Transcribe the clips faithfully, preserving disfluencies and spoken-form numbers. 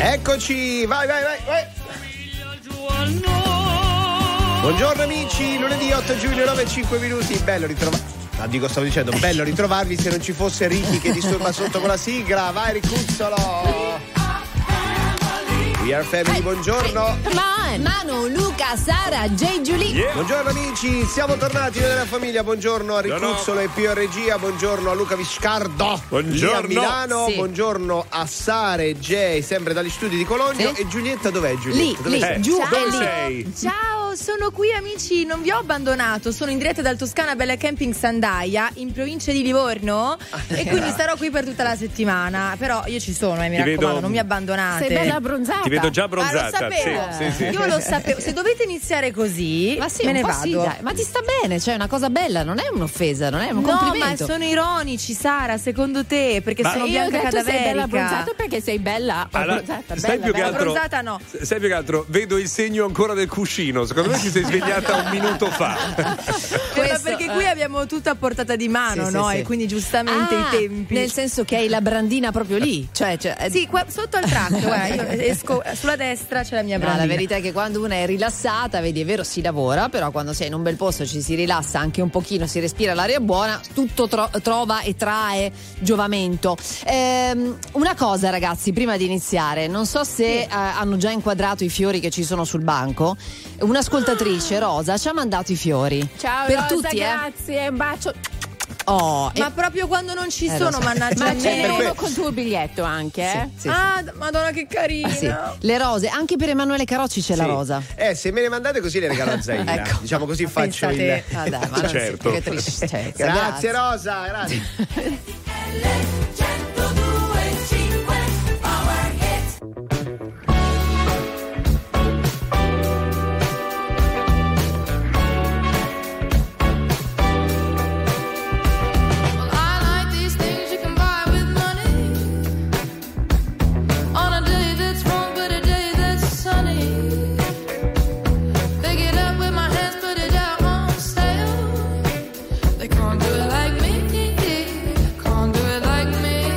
Eccoci, vai, vai, vai, vai. Buongiorno amici, lunedì otto giugno, nove e cinque minuti, bello ritrovarvi. Ah, dico, stavo dicendo, bello ritrovarvi se non ci fosse Ricky che disturba sotto con la sigla. Vai, ricuzzolo. We are family, buongiorno. Manu, Luca, Sara, J. Giulia. Yeah. Buongiorno amici, siamo tornati nella famiglia. Buongiorno a Ricuzzolo e Pio Regia. Buongiorno a Luca Viscardo. Buongiorno. Lì a Milano. Sì. Buongiorno a Sara e Jay, sempre dagli studi di Cologno. Sì. E Giulietta dov'è Giulietta? Lì, Dove lì, sei? giù, Dove lì. sei? Ciao, sono qui amici, non vi ho abbandonato, sono in diretta dal Toscana Bella Camping Sandaia in provincia di Livorno e quindi starò qui per tutta la settimana, però io ci sono e eh, mi Ti raccomando, vedo- non mi abbandonate. Sei bella abbronzata. Ti vedo già Ah, abbronzata. lo sapevo, Sì, sì, sì. io lo sapevo, se dovete iniziare così Ma sì, me un ne po' vado. sì, dai. Ma ti sta bene, cioè è una cosa bella, non è un'offesa, non è un No, ma complimento. sono ironici, Sara, secondo te, perché Ma- sono Io bianca sei bella cadaverica. abbronzata perché sei bella Allora, abbronzata, sai bella, più che bella. altro, Abbronzata no. sai più che altro, vedo il segno ancora del cuscino. Secondo me ti sei svegliata un minuto fa. Eh, ma perché qui abbiamo tutto a portata di mano, Sì, sì, no? sì. E quindi giustamente Ah, i tempi. nel senso che hai la brandina proprio lì, cioè, cioè eh, Sì, qua sotto al traccio, guarda, io esco sulla destra c'è la mia no, brandina. la verità è che quando una è rilassata, vedi, è vero, si lavora, però quando sei in un bel posto ci si rilassa anche un pochino, si respira l'aria buona, tutto tro- trova e trae giovamento. Ehm, una cosa, ragazzi, prima di iniziare, non so se eh, hanno già inquadrato i fiori che ci sono sul banco. Un'ascoltatrice, Rosa, ci ha mandato i fiori. Ciao per Rosa, tutti, eh. grazie, un bacio. Oh, Ma e- proprio quando non ci Eh, lo sono, so. mannaggia Ma me. ce ne per uno que- con tuo biglietto anche, eh? sì, sì, Ah, d- madonna che carina. sì. Sì. Le rose, anche per Emanuele Carocci c'è la Sì. rosa. Eh, se me ne mandate così le regalo a Zaira. Ecco. Diciamo così faccio Pensate. il. Ah, dai, ma non Certo. si- che tristezza. Grazie Rosa, grazie. They can't do it like me, can't do it like me.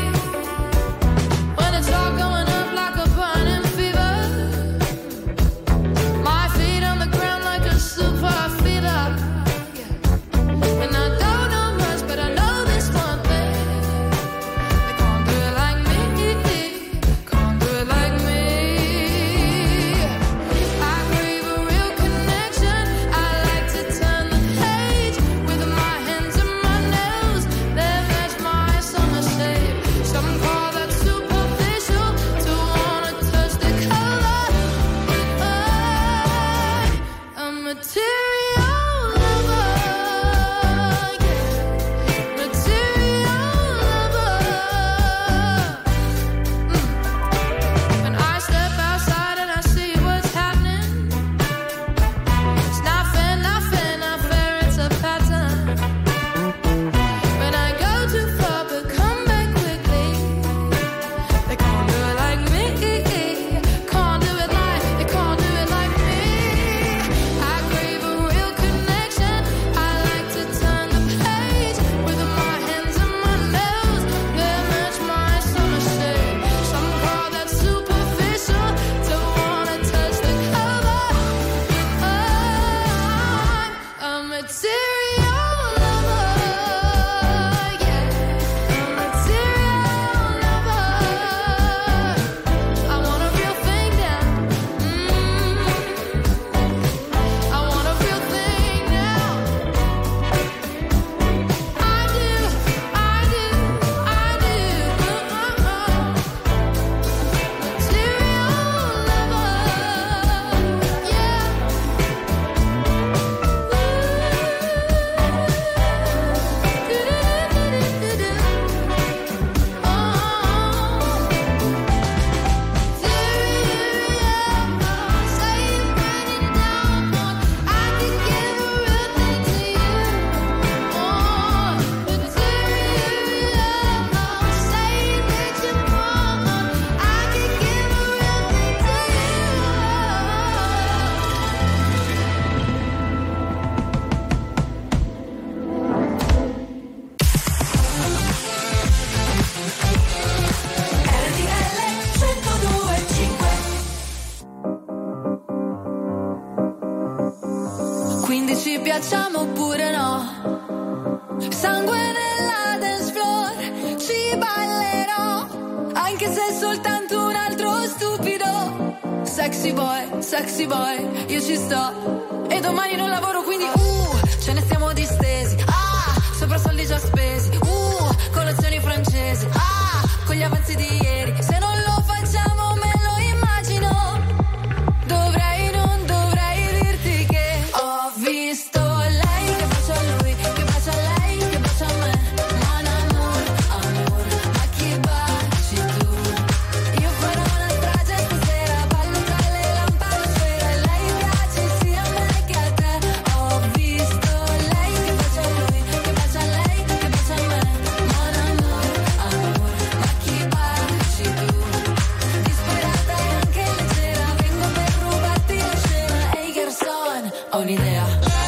piacciamo oppure no. Sangue nella dance floor, ci ballerò, anche se è soltanto un altro stupido. Sexy boy, sexy boy, io ci sto. E domani non lavoro quindi uh, ce ne stiamo distesi. Ah, sopra soldi già spesi. Uh, colazioni francesi. Ah, con gli avanzi di ieri. Se non lo facciamo me lo immagino. Dovrei, non dovrei dirti che ho visto lei che bacia a lui, che bacia a lei, che bacia a me. Mon amour, amor, ma chi baci tu? Io farò una strage stasera, ballo tra le lampadosfere. Lei piace sia a me che a te. Ho visto lei che bacia a lui, che bacia a lei, che bacia a me. Mon amour, amor, ma chi baci tu? Disperata e anche leggera, vengo per rubarti la scena. Ehi garçon, ho un'idea.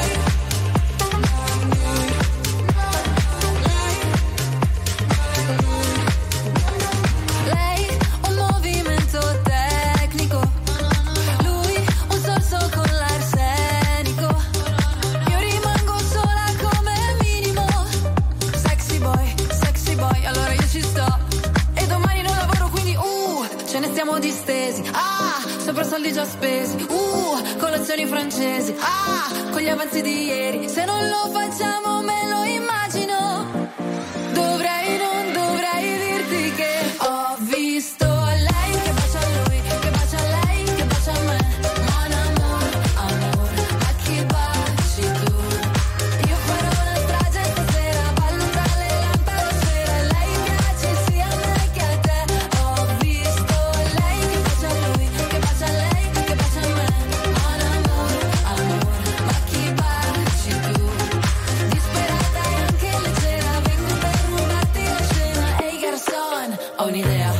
Lei un movimento tecnico, lui un sorso con l'arsenico. Io rimango sola come minimo. Sexy boy, sexy boy, allora io ci sto. E domani non lavoro quindi uh, ce ne stiamo distesi. Ah, sopra soldi già spesi. Uh, colazioni francesi. Ah, con gli avanzi di ieri. Se non lo facciamo me lo immagino. Dovrei, non dovrei dirti che ho visto lei che bacia a lui, che bacia a lei, che bacia a me. Mon amour, amor, ma chi baci tu? Io farò una strage stasera, ballo tra le lampadosfere. Lei piace sia a me che a te. Ho visto lei che bacia a lui, che bacia a lei, che bacia a me. Mon amour, amor, ma chi baci tu? Disperata e anche leggera, vengo per rubarti la scena. Ehi garçon, ho un'idea.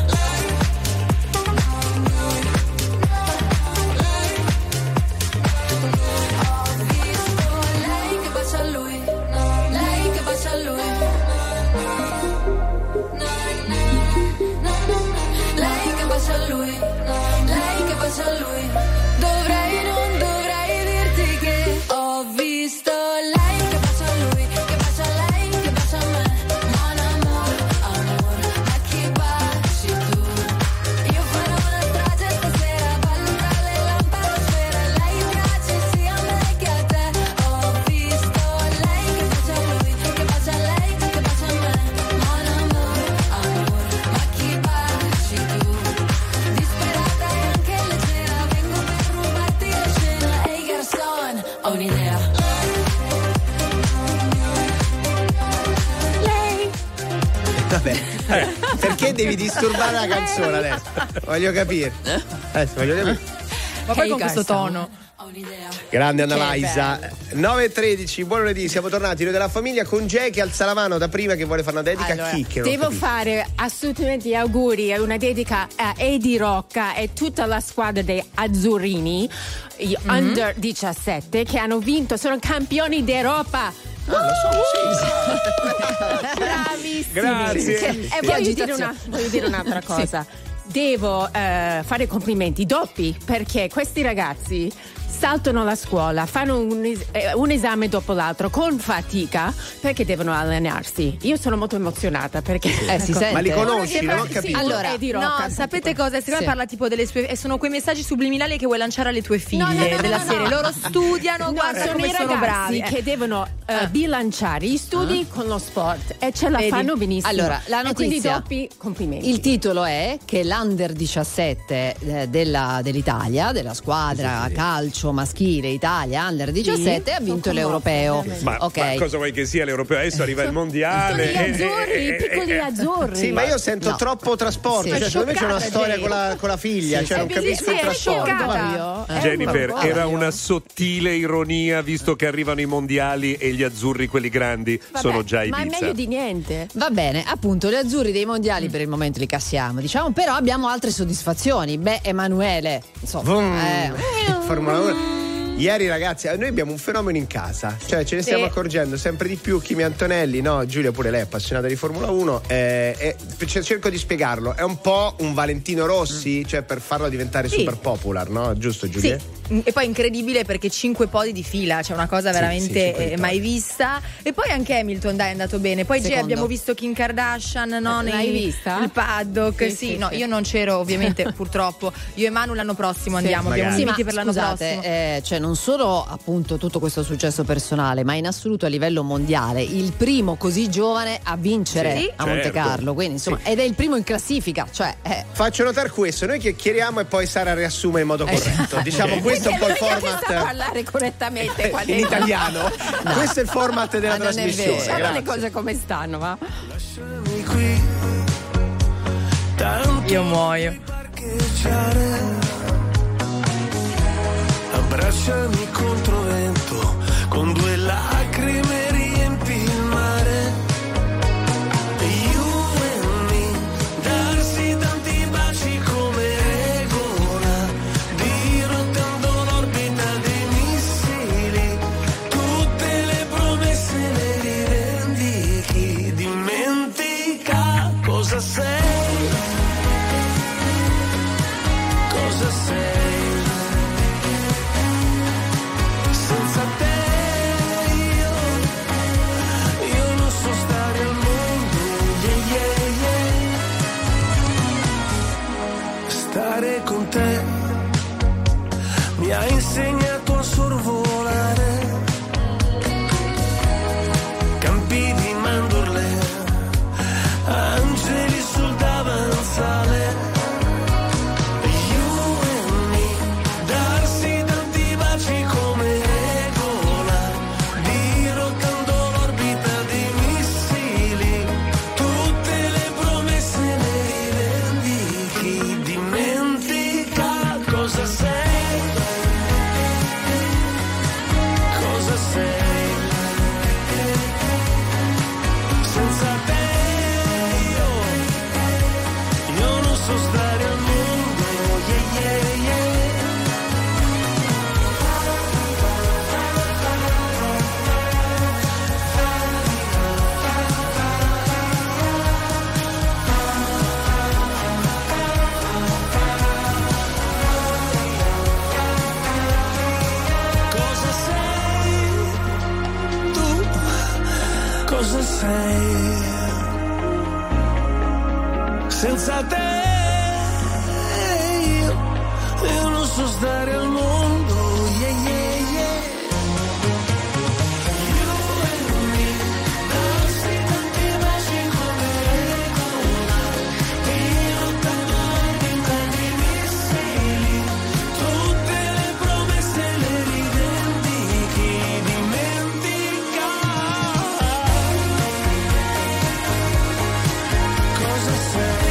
Ho visto lei che bacia a lui, lei che bacia a lui. Lei che bacia a lui, lei che bacia a lui. Dovrei, non dovrei dirti che ho visto lei che bacia a lui, che bacia a lei, che bacia a me. Mon amour, amor, ma chi baci tu? Io farò una strage stasera, ballo tra le lampadosfere. Lei piace sia a me che a te. Ho visto lei che bacia a lui, che bacia a lei, che bacia a me. Mon amour, amor, ma chi baci tu? Disperata e anche leggera, vengo per rubarti la scena. Ehi garçon, ho un'idea. Vabbè, eh, perché devi disturbare la canzone adesso? Voglio capire. Adesso voglio capire. Ma poi Hey, con questo garçon. tono. Ho un'idea. Grande Che Annalisa. nove e tredici, buon lunedì, siamo tornati noi della famiglia con Jay che alza la mano da prima che vuole fare una dedica Allora, a chi? Che non ho devo capito. fare assolutamente gli auguri e una dedica a Edi Rocca e tutta la squadra dei Azzurrini, gli under diciassette, che hanno vinto, sono campioni d'Europa. Ah, lo so, sì, sì. Bravissimi. Grazie. Che- Che E voglio dire, agitazione. una- voglio dire un'altra cosa. Devo eh, fare complimenti doppi perché questi ragazzi saltano la scuola, fanno un, es- eh, un esame dopo l'altro con fatica perché devono allenarsi. Io sono molto emozionata perché Eh, si sente. Ma li conosci? Sì, Non ho sì, capito. Allora, Edi No, Rocca, sapete cosa? Secondo me Sì. parla tipo delle sue. E sono quei messaggi subliminali che vuoi lanciare alle tue figlie No, no, no, della no, serie. no. Loro studiano, No, guarda sono come i sono ragazzi bravi. che Eh. devono eh, bilanciare gli studi con lo sport e ce la Vedi? fanno benissimo. Allora, la E quindi notizia. doppi complimenti. Il titolo è che l'Under diciassette eh, della- dell'Italia, della squadra calcio maschile Italia Under diciassette, ha vinto sono l'europeo. commossa, Ma, Ok. ma cosa vuoi che sia l'europeo? Adesso arriva il mondiale. Sono gli e- azzurri, e- i e- piccoli e- azzurri. Sì, ma io sento No. troppo trasporto. Sì. Cioè, secondo me c'è una Scioccata, storia Jay. con la, con la figlia. Sì, cioè, sì. non Sì, capisco sì, il è trasporto. scioccata. Vai. È Jennifer, un- era una sottile ironia visto che arrivano i mondiali e gli azzurri, quelli grandi, Vabbè, sono già ma è Ibiza. meglio di niente. Va bene, appunto, gli azzurri dei mondiali per il momento li cassiamo, diciamo, però abbiamo altre soddisfazioni. Beh, Emanuele, insomma, Vroom. eh, Formula uno. Ieri ragazzi, noi abbiamo un fenomeno in casa, cioè ce ne stiamo Sì. accorgendo sempre di più. Kimi Antonelli, no, Giulia pure lei è appassionata di Formula uno, eh, e c- cerco di spiegarlo, è un po' un Valentino Rossi, cioè per farlo diventare Sì. super popular, no? Giusto Giulia? Sì, e poi incredibile perché cinque podi di fila, cioè una cosa Sì, veramente sì, cinque eh, vittorie. mai vista. E poi anche Hamilton, dai, è andato bene. Poi G Secondo. abbiamo visto Kim Kardashian, no? L'hai nei- vista? Il paddock, Sì, sì. sì, no, sì. io non c'ero, ovviamente, purtroppo. Io e Manu l'anno prossimo andiamo, abbiamo magari. un Sì, limiti ma per l'anno scusate, prossimo. eh, cioè non solo appunto tutto questo successo personale, ma in assoluto a livello mondiale, il primo così giovane a vincere Sì. a Monte Certo. Carlo, quindi insomma, ed è il primo in classifica, cioè eh, Faccio notare questo, noi chiacchieriamo e poi Sara riassume in modo corretto. Diciamo, questo è un po' il Perché lui che sa format parlare correttamente quando in italiano. Questo è il format della Ma non è trasmissione. vero. Diciamo le Grazie. cose come stanno, va? Io muoio. Abbracciami contro vento, con due lacrime riempi il mare. You and me, darsi tanti baci come regola, dirottando l'orbita dei missili. Tutte le promesse le rivendichi, dimentica cosa sei, cosa sei. Senza te io, io non so stare al mondo, yeah, yeah, yeah. Stare con te mi ha insegnato a sorvolare campi di mandorle, angeli sul davanzale. You and me, darsi tanti baci come regola, dirottando l'orbita dei missili. Tutte le promesse le rivendichi, dimentica cosa sei, cosa sei. Senza te io, io non so stare al mondo, yeah, yeah, yeah. Cosa sei tu? Cosa sei? Senza te io, io non so stare al mondo, yeah, yeah, yeah. You and me, darsi tanti baci come regola, dirottando l'orbita dei missili. Tutte le promesse le rivendichi, dimentica cosa sei.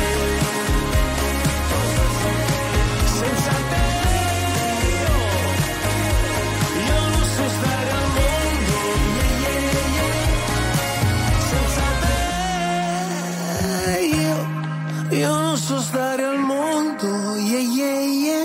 Senza te io, io non so stare al mondo, yeah, yeah, yeah. Senza te io, io non so stare al mondo, yeah, yeah, yeah.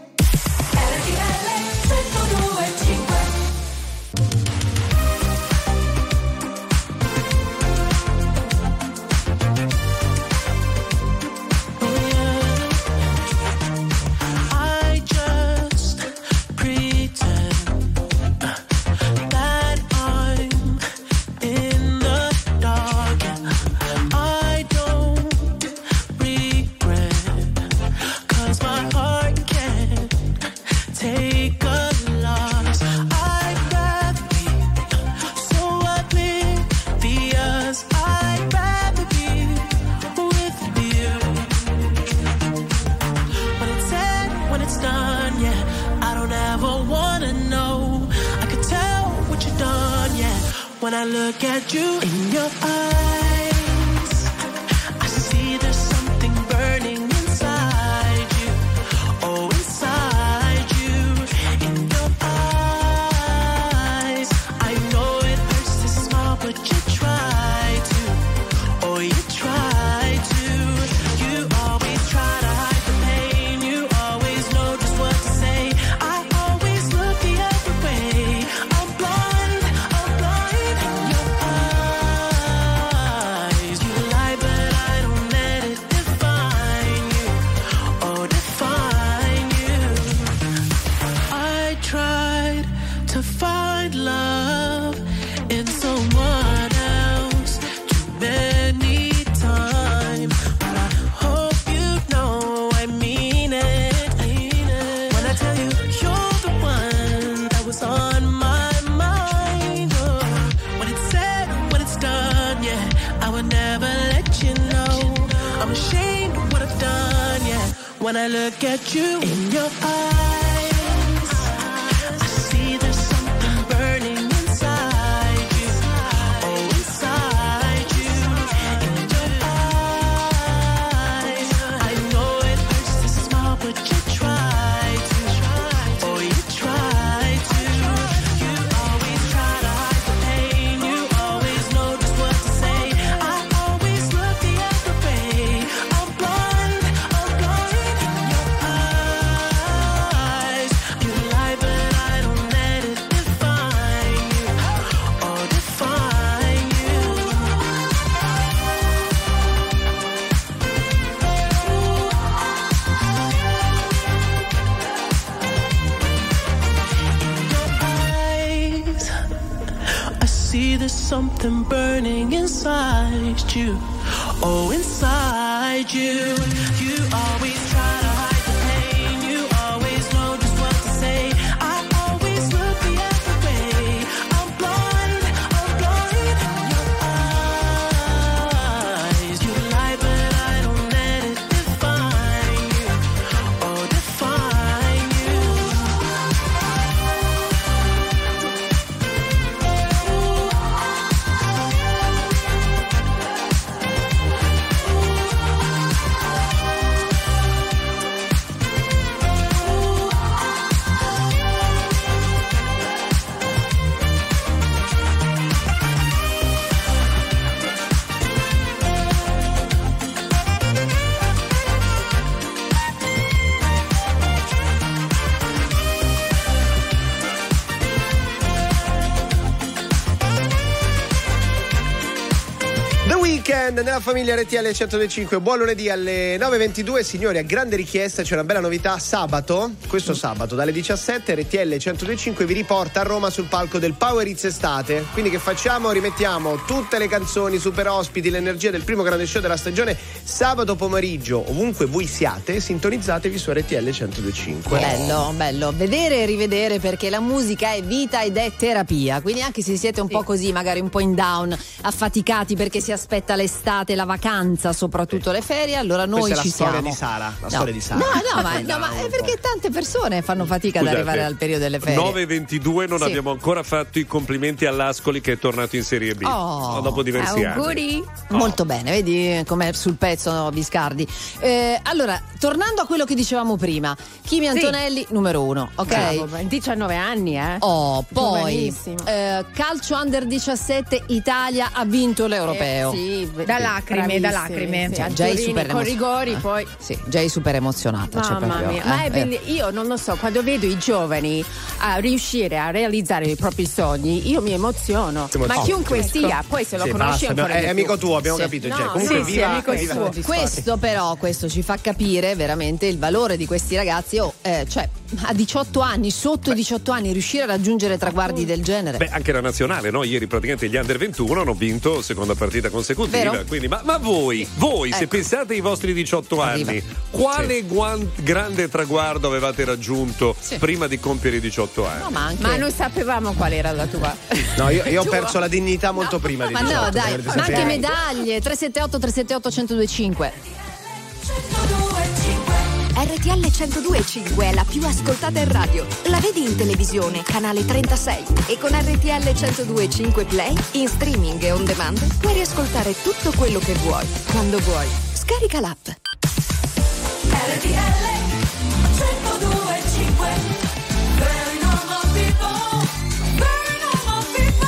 I just pretend that I'm in the dark. I don't regret, 'cause my heart can't take a loss. I'd rather be so oblivious. I'd rather be with you. When it's said, when it's done, yeah, I don't ever wanna know. I could tell what you've done, yeah. When I look at you in your eyes, I see there's something burning inside you. Oh, inside you, in your eyes. I know it hurts to smile, but you try to. Oh, you try to. You always try to hide the pain. You always know just what to say. I always look the other I'm ashamed of what I've done, yeah. When I look at you in your eyes, I see there's something burning inside you. Oh, inside you, in your eyes. I know it hurts to smile, but you try to. Oh, you try to. You always try to hide the pain. You always know just what to say. I always look the other way. I'm blind, I'm blind in your eyes. You lie, but I don't let it define you. Oh, define you. Eyes, I see there's something burning inside you. Oh, inside you. You always try to hide the pain. You always know just what to say. I always look the other way. I'm blind, I'm blind in your eyes. You lie, but I don't let it define you. Oh, define you. The Weeknd nella famiglia R T L centodue e cinque. Buon lunedì alle nove e ventidue. Signori, a grande richiesta c'è una bella novità. Sabato, questo sabato dalle diciassette, R T L centodue e cinque vi riporta a Roma sul palco del Power Hits Estate. Quindi che facciamo? Rimettiamo tutte le canzoni, super ospiti, l'energia del primo grande show della stagione sabato pomeriggio. Ovunque voi siate, sintonizzatevi su R T L centodue e cinque. Bello, bello. Vedere e rivedere, perché la musica è vita ed è terapia. Quindi anche se siete un po' così, magari un po' in down, affaticati perché si aspetta l'estate, la vacanza, soprattutto le ferie, allora noi Questa ci è la storia siamo. di Sara, la No. storia di Sara. No, no, ma, no, ma è perché tante persone fanno fatica Scusate, ad arrivare al periodo delle ferie. nove e ventidue non Sì. abbiamo ancora fatto i complimenti all'Ascoli che è tornato in Serie B. Oh, dopo diversi anni. Auguri. Molto bene, vedi com'è sul pezzo, no, Biscardi. Eh, allora, tornando a quello che dicevamo prima, Kimi Antonelli numero uno, ok? Bravo, diciannove anni, eh. Oh, poi Giovanissimo. eh, calcio under diciassette, Italia ha vinto l'europeo. Eh, sì, Da lacrime, bravissimi, da lacrime. sì. Cioè, A già è Turini, super con emozionata. rigori, poi Sì, già è super emozionata. cioè mamma proprio, mia, eh, ma è eh. belli- io non lo so, quando vedo i giovani a riuscire a realizzare i propri sogni, io mi emoziono. Ti emozioni. Ma chiunque sia, poi se lo Sì, conosci basta, ancora è di più. amico tuo, abbiamo Sì. capito. No, cioè, comunque sì, sì, viva, amico viva- suo. Questo però, questo ci fa capire veramente il valore di questi ragazzi. Oh, eh, cioè, a diciotto anni, sotto diciotto anni, riuscire a raggiungere traguardi del genere. Beh, anche la nazionale, no? Ieri praticamente gli under ventuno hanno vinto seconda partita consecutiva. Vero? Quindi, ma, ma voi, voi, se Ecco. pensate ai vostri diciotto Arriva. anni, quale guan- grande traguardo avevate raggiunto Sì. prima di compiere i diciotto anni? No, ma anche. Ma non sapevamo qual era la tua. No, io, io ho Tua. perso la dignità molto prima di Ma no, diciotto, dai, dovete ma anche sapere. medaglie. tre sette otto tre sette otto uno zero due cinque. R T L centodue e cinque è la più ascoltata in radio. La vedi in televisione, canale trentasei. E con R T L centodue e cinque Play, in streaming e on demand, puoi riascoltare tutto quello che vuoi, quando vuoi. Scarica l'app. R T L centodue e cinque. Very normal people. Very normal people.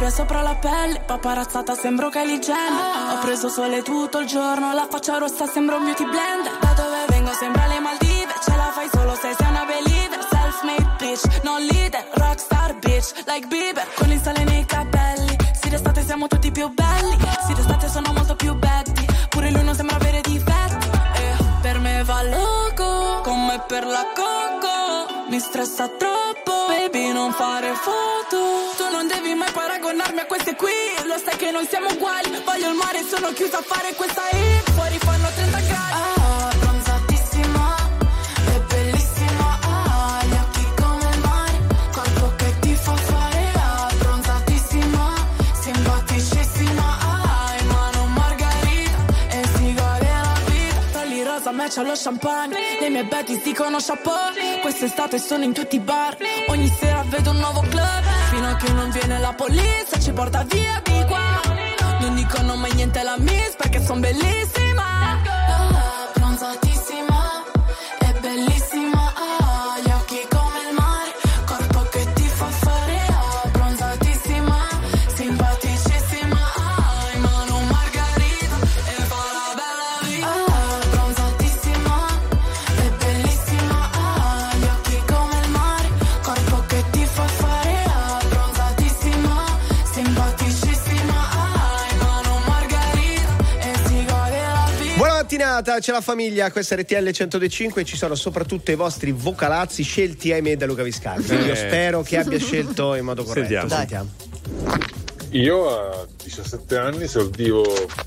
sabbia sopra la pelle, paparazzata sembro Kylie Jenner. Ho preso sole tutto il giorno, la faccia rossa sembra un beauty blender. Da dove vengo sembra le Maldive, ce la fai solo se sei una believer. Self-made bitch, non leader, rockstar bitch, like Bieber. Con il sale nei capelli, sì d'estate siamo tutti più belli. Sì d'estate sono molto più betty, pure lui non sembra avere difetti. E per me va loco, come per la coco. Mi stressa troppo, baby non fare foto. Tu non devi mai paragonarmi a queste qui, lo sai che non siamo uguali. Voglio il mare, sono chiusa a fare questa hit. Fuori fanno trenta gradi. Ah, bronzatissima, è bellissima. Ah, gli occhi come il mare, corpo che ti fa fare. Ah, bronzatissima, simpaticissima. Ah, in mano margarita e si gode la vita. Tagli rosa, match allo champagne. Le mie betties dicono chapeau. Quest'estate sono in tutti i bar, ogni sera vedo un nuovo club. Fino a che non viene la polizia, ci porta via di qua. Non dicono mai niente alla miss perché son bellissima. Ah, bronzatissima, è bellissima. Ah, gli occhi come il mare, corpo che ti fa fare. Ah, bronzatissima, simpaticissima. Ah, in mano margarita e fa la bella vita. Ah, bronzatissima, è bellissima. Ah, gli occhi come il mare, corpo che ti fa fare. Ah, bronzatissima, simpaticissima. Ah, in mano margarita e si gode la vita. Buona mattinata, c'è la famiglia, questa è R T L centodue e cinque e ci sono soprattutto i vostri vocalazzi scelti ahimè da Luca Viscardi. Eh. Io spero che abbia scelto in modo corretto. Sentiamo. Sentiamo. Io a diciassette anni servivo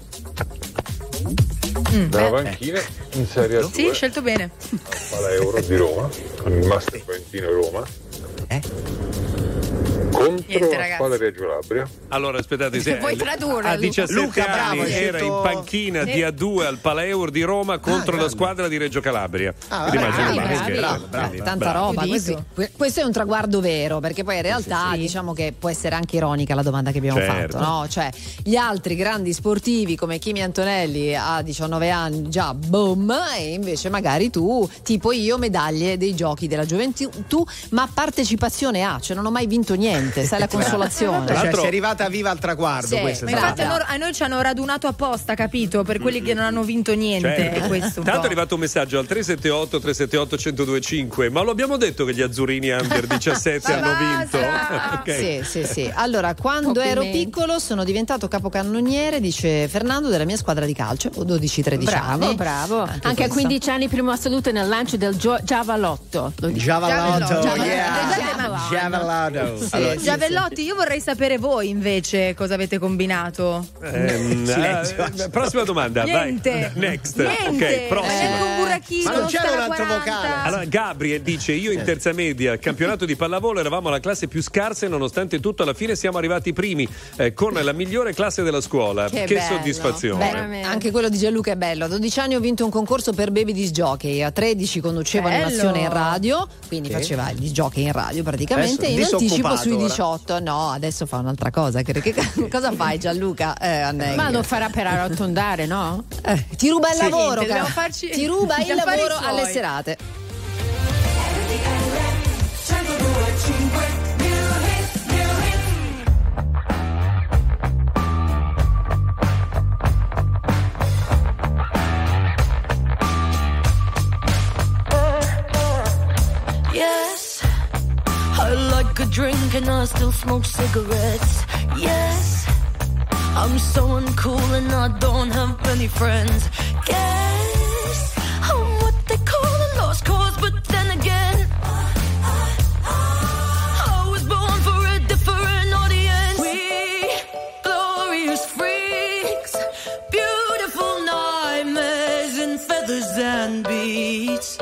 Mm, dalla beh. panchina in Serie A Sì, due scelto bene. alla Euro di Roma con il Master Valentino Roma Eh? contro Niente, la ragazzi. squadra di Reggio Calabria. Allora aspettate, se Puoi tradurre, a Luca. diciassette Luca, bravo, anni hai era scelto- in panchina Sì. di A due al Paleur di Roma contro la grande. squadra di Reggio Calabria. Ah, Quindi bravi, immagino bravi, basket. bravi, bravo, Quindi, Tanta bravo. roba, Udito. questo, questo è un traguardo vero, perché poi in realtà Sì. diciamo che può essere anche ironica la domanda che abbiamo Certo. fatto, no? Cioè, gli altri grandi sportivi come Kimi Antonelli a diciannove anni già boom, e invece magari tu, tipo io, medaglie dei giochi della gioventù, ma partecipazione a, cioè non ho mai vinto niente, sai la consolazione. Cioè, L'altro- sei arrivata viva al traguardo, Sì, questa è Ma stata. infatti a noi, a noi ci hanno radunato apposta, capito? Per quelli che non hanno vinto niente. Certo. E questo un Tanto è po'. arrivato un messaggio al tre sette otto tre sette otto uno zero due cinque, ma lo abbiamo detto che gli azzurrini under diciassette Ma hanno vinto? basta! Ok. Sì, sì, sì. Allora, quando ero Complimenti. piccolo sono diventato capocannoniere, dice Fernando, della mia squadra di calcio, ho dodici tredici Bravo, anni. bravo. Anche, a questo. quindici anni primo assoluto nel lancio del gio- Giavalotto. Lo dico. Giavalotto, Giavelotto. yeah. Giavelotto. Giavalotto. Sì, Allora, sì, Giavellotti, io vorrei sapere voi invece cosa avete combinato. Ehm, Silenzio. eh, prossima domanda, Niente. vai. Next. Niente. Ok, prossimo. Neanche un burrachino, Ma non c'era sta un altro quaranta. vocale? Allora, Gabriel dice: io in terza media, al campionato di pallavolo, eravamo la classe più scarsa e nonostante tutto alla fine siamo arrivati primi eh, con la migliore classe della scuola. Che, bello. soddisfazione. Beh, anche quello di Gianluca è bello. A dodici anni ho vinto un concorso per baby disc jockey, a tredici conducevo Bello. animazione in radio, quindi Sì. faceva il disc jockey in radio praticamente. Adesso in anticipo disoccupato sui ora. diciotto. No, adesso fa un'altra cosa. Che, che- cosa fai Gianluca? Eh, Anneghi? Ma lo farà per arrotondare, no? Eh, ti ruba il Sì. lavoro, Niente, cara. dobbiamo farci ti ruba gli il affari lavoro suoi. alle serate. Yes, I like a drink and I still smoke cigarettes. Yes, I'm so uncool and I don't have any friends. Guess I'm what they call a lost cause, but then again, I was born for a different audience. We glorious freaks, beautiful nightmares in feathers and beats.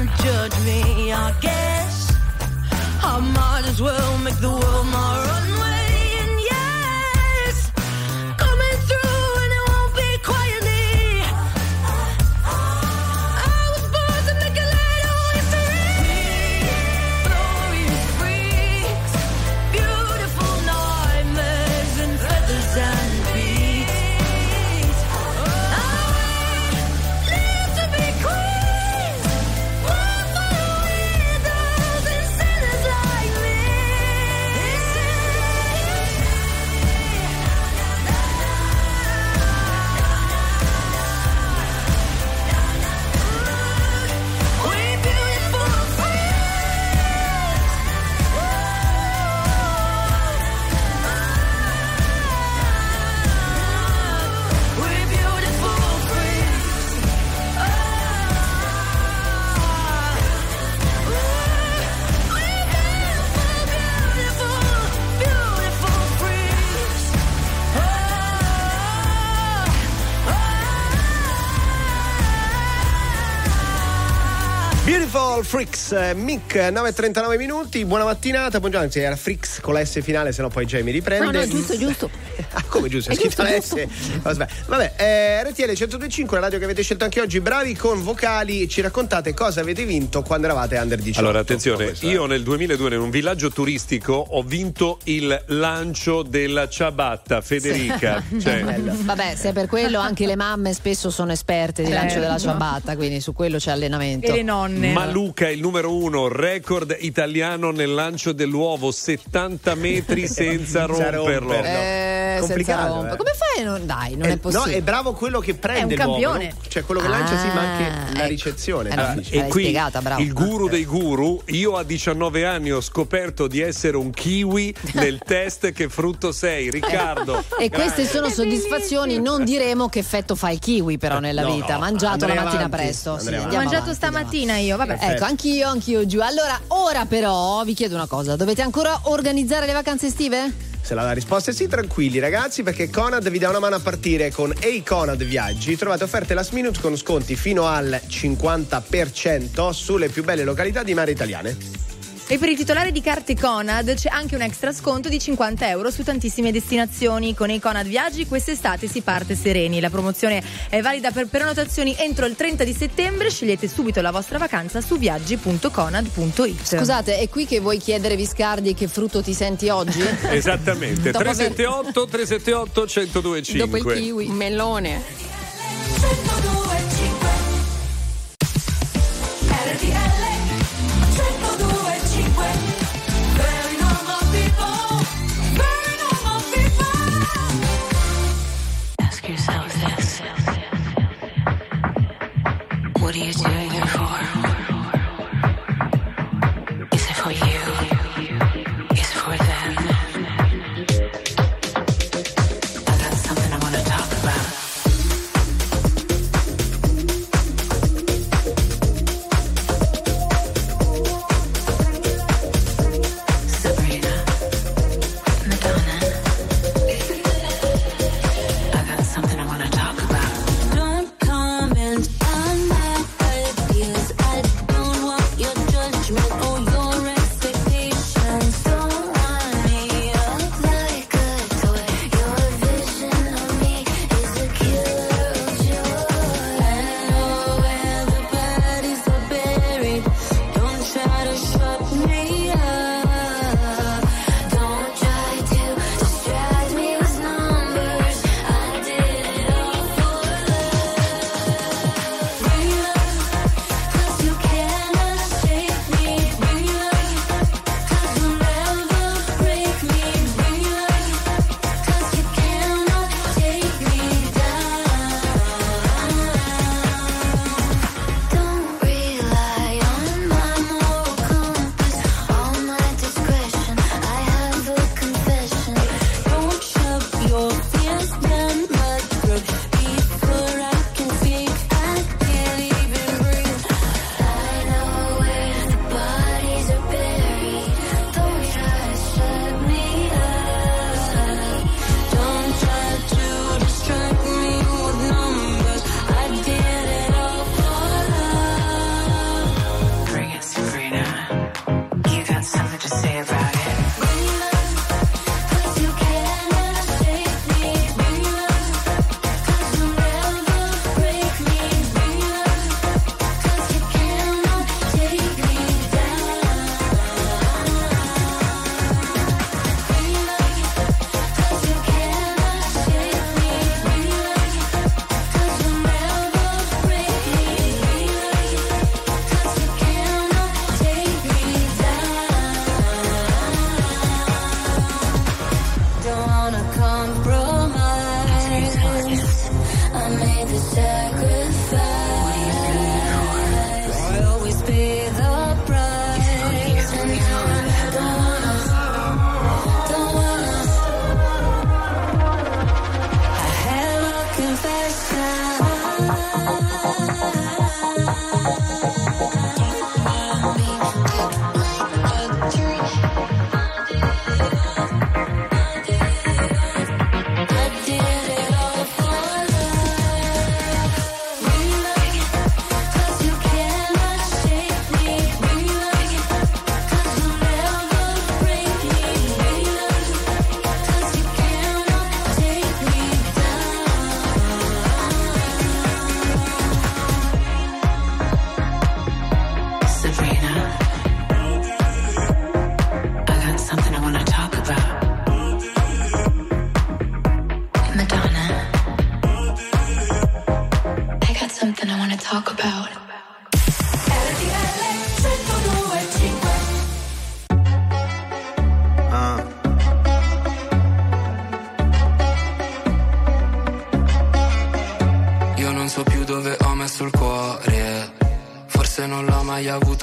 gonna judge me, I guess I might as well make the world my runway. And yes, coming through and it won't be quietly. I was born to make a little history. Glorious freaks, beautiful nightmares and feathers and beats. I live to be queens, one for the weirdos and sinners like me. We beautiful freaks. We beautiful freaks. Beautiful Freaks, eh, Mick, nove e trentanove minuti, buona mattinata, buongiorno, anzi era Freaks con la S finale, se no poi Jamie riprende. No, no, giusto, giusto. Ah, come giusto? È È scritto la giusto, S. Vabbè, Vabbè eh, R T L centodue e cinque, la radio che avete scelto anche oggi, bravi con vocali, ci raccontate cosa avete vinto quando eravate under diciotto. Allora, attenzione, questo, io eh. nel duemiladue in un villaggio turistico ho vinto il lancio della ciabatta, Federica. Cioè, Vabbè, se è per quello anche le mamme spesso sono esperte di lancio della ciabatta, quindi su quello c'è allenamento. E le nonne. Maluca, il numero uno, record italiano nel lancio dell'uovo, settanta metri senza romperlo. romperlo. Eh, Complicato, senza romper- eh. Come fai? a Non, dai, non Eh, è possibile. No, è bravo quello che prende È un l'uovo, campione. no? Cioè quello che lancia sì, ma anche Ah, la ecco. ricezione. Eh, no, Ah, l'hai E qui spiegata, bravo. il guru dei guru, io a diciannove anni ho scoperto di essere un kiwi nel test che frutto sei, Riccardo. E queste sono soddisfazioni, non diremo che effetto fa il kiwi però nella No, vita, no, mangiato andrei la mattina avanti, presto. Sì, andrei Ho andiamo mangiato avanti, stamattina io, vabbè. Perfetto. Ecco, anch'io, anch'io giù. Allora, ora però vi chiedo una cosa, dovete ancora organizzare le vacanze estive? Se la risposta è sì, tranquilli ragazzi, perché Conad vi dà una mano a partire con Ehi Conad Viaggi. Trovate offerte last minute con sconti fino al cinquanta per cento sulle più belle località di mare italiane. E per i titolari di carte Conad c'è anche un extra sconto di cinquanta euro su tantissime destinazioni. Con i Conad Viaggi quest'estate si parte sereni. La promozione è valida per prenotazioni entro il trenta di settembre. Scegliete subito la vostra vacanza su viaggi punto conad punto it. Scusate, è qui che vuoi chiedere Viscardi che frutto ti senti oggi? Esattamente, Dopo aver- tre sette otto tre sette otto uno zero due cinque. Dopo il kiwi. Melone. Ask yourself this. What are you doing it for? Is it for you? Is it for them? I got something I want to talk about.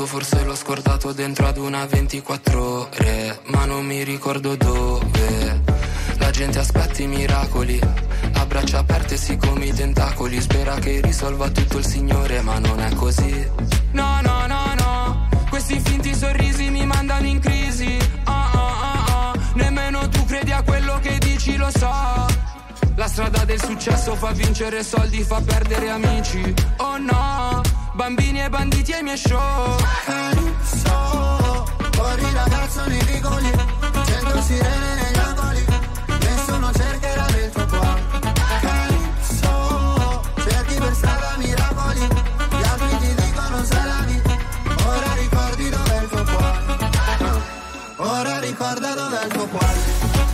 fatto, forse l'ho scordato dentro ad una ventiquattro ore, ma non mi ricordo dove. La gente aspetta i miracoli, a braccia aperte sì come i tentacoli, spera che risolva tutto il Signore, ma non è così. No, no, no, no, questi finti sorrisi mi mandano in crisi. Ah, ah, ah, ah. Nemmeno tu credi a quello che dici, lo so. La strada del successo fa vincere soldi, fa perdere amici. Oh no, bambini e banditi ai miei show. Calypso, fuori ragazzo nei vicoli, cento sirene negli angoli, nessuno cercherà del tuo cuore. Calypso, cerchi per strada miracoli, gli altri ti dicono sei la vita. Ora ricordi dov'è il tuo cuore, ora ricorda dov'è il tuo cuore.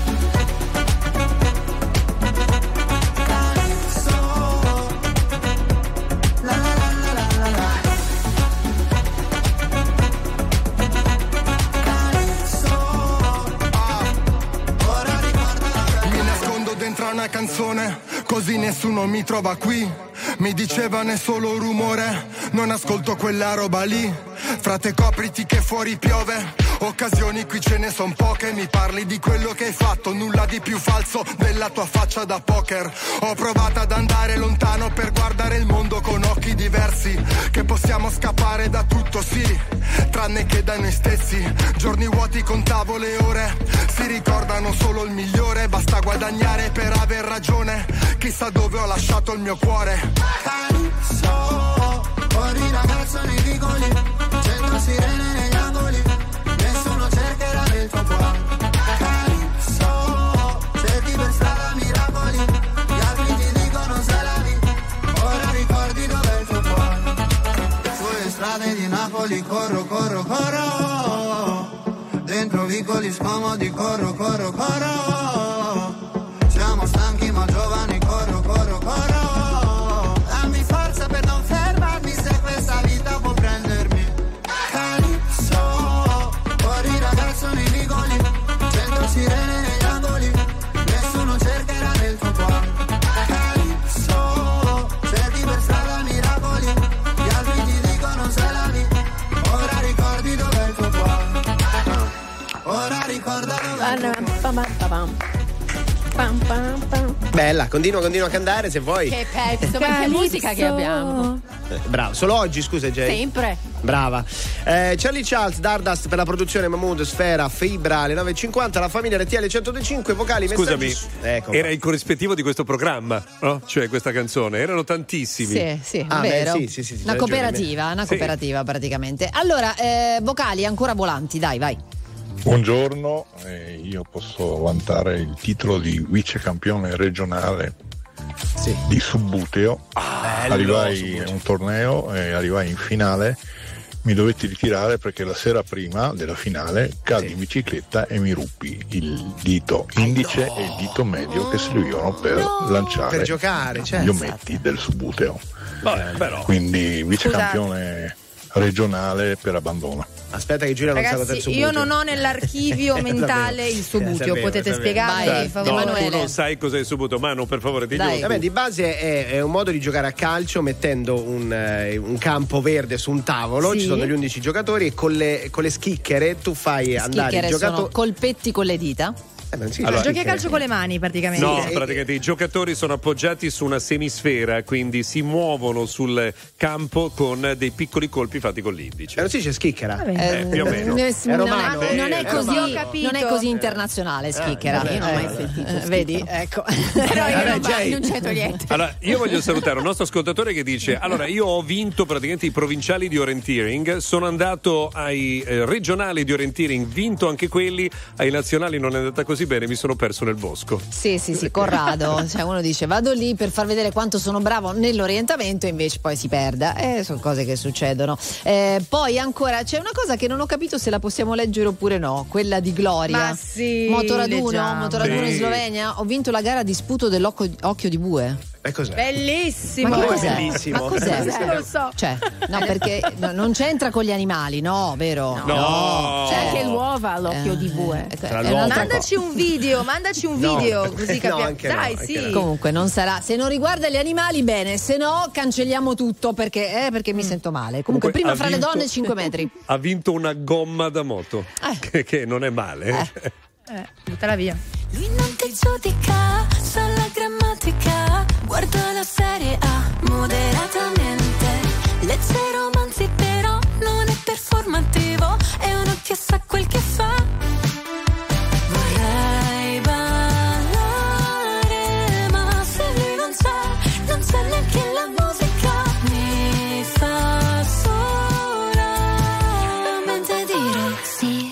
Una canzone, così nessuno mi trova qui. Mi dicevano è solo rumore, non ascolto quella roba lì. Frate copriti che fuori piove, occasioni qui ce ne son poche. Mi parli di quello che hai fatto, nulla di più falso della tua faccia da poker. Ho provato ad andare lontano per guardare il mondo con occhi diversi, che possiamo scappare da tutto sì, tranne che da noi stessi. Giorni vuoti contavo le ore, si ricordano solo il migliore. Basta guadagnare per aver ragione, chissà dove ho lasciato il mio cuore. Calypso, fuori ragazzo nei vicoli, cento sirene negli angoli, nessuno cercherà del tuo cuore. Calypso, cerchi per strada miracoli, gli altri ti dicono sei la vita. Ora ricordi dov'è il tuo cuore. Sulle strade di Napoli corro, corro, corro, dentro vicoli scomodi corro, corro, corro. Siamo stanchi ma giovani, corro, corro, corro. Dammi forza per non fermarmi se questa vita può prendermi. Calypso, fuori ragazzo nei vicoli, cento sirene negli angoli, nessuno cercherà del tuo cuore. Calypso, cerchi per strada miracoli, gli altri ti dicono sei la vita. Ora ricordi dov'è il tuo cuore, ora ricorda dov'è il tuo cuore. Pam, pam, pam. Bella, continua, continua a cantare se vuoi. Che pezzo, ma che musica che abbiamo. Eh, bravo, solo oggi, scusa Jay. Sempre. Brava. Eh, Charlie Charles, Dardust per la produzione, Mahmood, Sfera, Fibra, alle nove e cinquanta, la famiglia R T L centodue vocali, Scusami, messaggi. Ecco era qua. il corrispettivo di questo programma, no? Cioè questa canzone, erano tantissimi. Sì, sì, Ah, vero. beh, sì, sì, sì, una hai ragione. cooperativa, una Sì. cooperativa praticamente. Allora, eh, vocali ancora volanti, dai, vai. Buongiorno, eh, io posso vantare il titolo di vice campione regionale Sì. di Subbuteo. Bello, Arrivai Subbuteo. a un torneo e arrivai in finale. Mi dovetti ritirare perché la sera prima della finale cadi Sì. in bicicletta e mi ruppi il dito indice e il dito medio che servivano per lanciare Per giocare, gli certo. ometti del Subbuteo. Vabbè, però. Quindi vice campione regionale per abbandono. Aspetta che Giulia non sa cos'è il Ragazzi, Subbuteo. io non ho nell'archivio Eh, mentale sapevo. il Subbuteo, Eh, sapevo, potete sapevo. spiegarmi Vai, per favore? No, tu Emanuele. non sai cos'è subito, Manu, per favore, diglielo Dai. tu. Vabbè, di base è, è un modo di giocare a calcio mettendo un, eh, un campo verde su un tavolo, Sì. ci sono gli undici giocatori e con le, con le schichere tu fai andare il Schicchere sono giocatore. colpetti con le dita. Eh, non si Allora, dice Giochi a schichere. calcio con le mani praticamente. No, Sì. praticamente i giocatori sono appoggiati su una semisfera, quindi si muovono sul campo con dei piccoli colpi fatti con Eh, l'indice. non si dice schicchera? Eh, più o meno. non, È è, romano. non è È così, romano. non è così internazionale, schicchera. vabbè, Io non ho mai eh, sentito. eh, Vedi, ecco. Però io Vabbè, non, Jay. non c'entro niente. Allora, io voglio salutare un nostro ascoltatore che dice: allora, io ho vinto praticamente i provinciali di orienteering, sono andato ai eh, regionali di orienteering, vinto anche quelli, ai nazionali non è andata così bene, mi sono perso nel bosco. Sì, sì, sì, Corrado. Cioè uno dice vado lì per far vedere quanto sono bravo nell'orientamento e invece poi si perde. Eh, sono cose che succedono. Eh, poi ancora c'è una cosa che non ho capito se la possiamo leggere oppure no, quella di Gloria. Ma sì, Motoraduno, leggiamo. Motoraduno Sì. in Slovenia. Ho vinto la gara di sputo dell'occhio occhio di bue. E cos'è? Bellissimo. Ma Ma cos'è? bellissimo. Ma cos'è? Non lo so. Cioè, no, perché no, non c'entra con gli animali, no, vero? No. C'è anche l'uova all'occhio di bue. Tra È l'uovo. un'altra Mandaci un video, mandaci un No. video così No, capiamo. anche no, Dai, anche sì. no. Comunque non sarà, se non riguarda gli animali bene, se no cancelliamo tutto perché, eh, perché mi sento male. Comunque, Comunque, prima ha fra vinto- le donne cinque metri. Ha vinto una gomma da moto, Eh. che, che non è male. Eh. Eh, buttala via. Lui non ti giudica, sa la grammatica, guarda la serie A moderatamente. Legge romanzi però non è performativo, è uno che sa quel che fa. Vorrei ballare, ma se lui non c'è, non c'è neanche la musica. Mi fa solamente dire sì.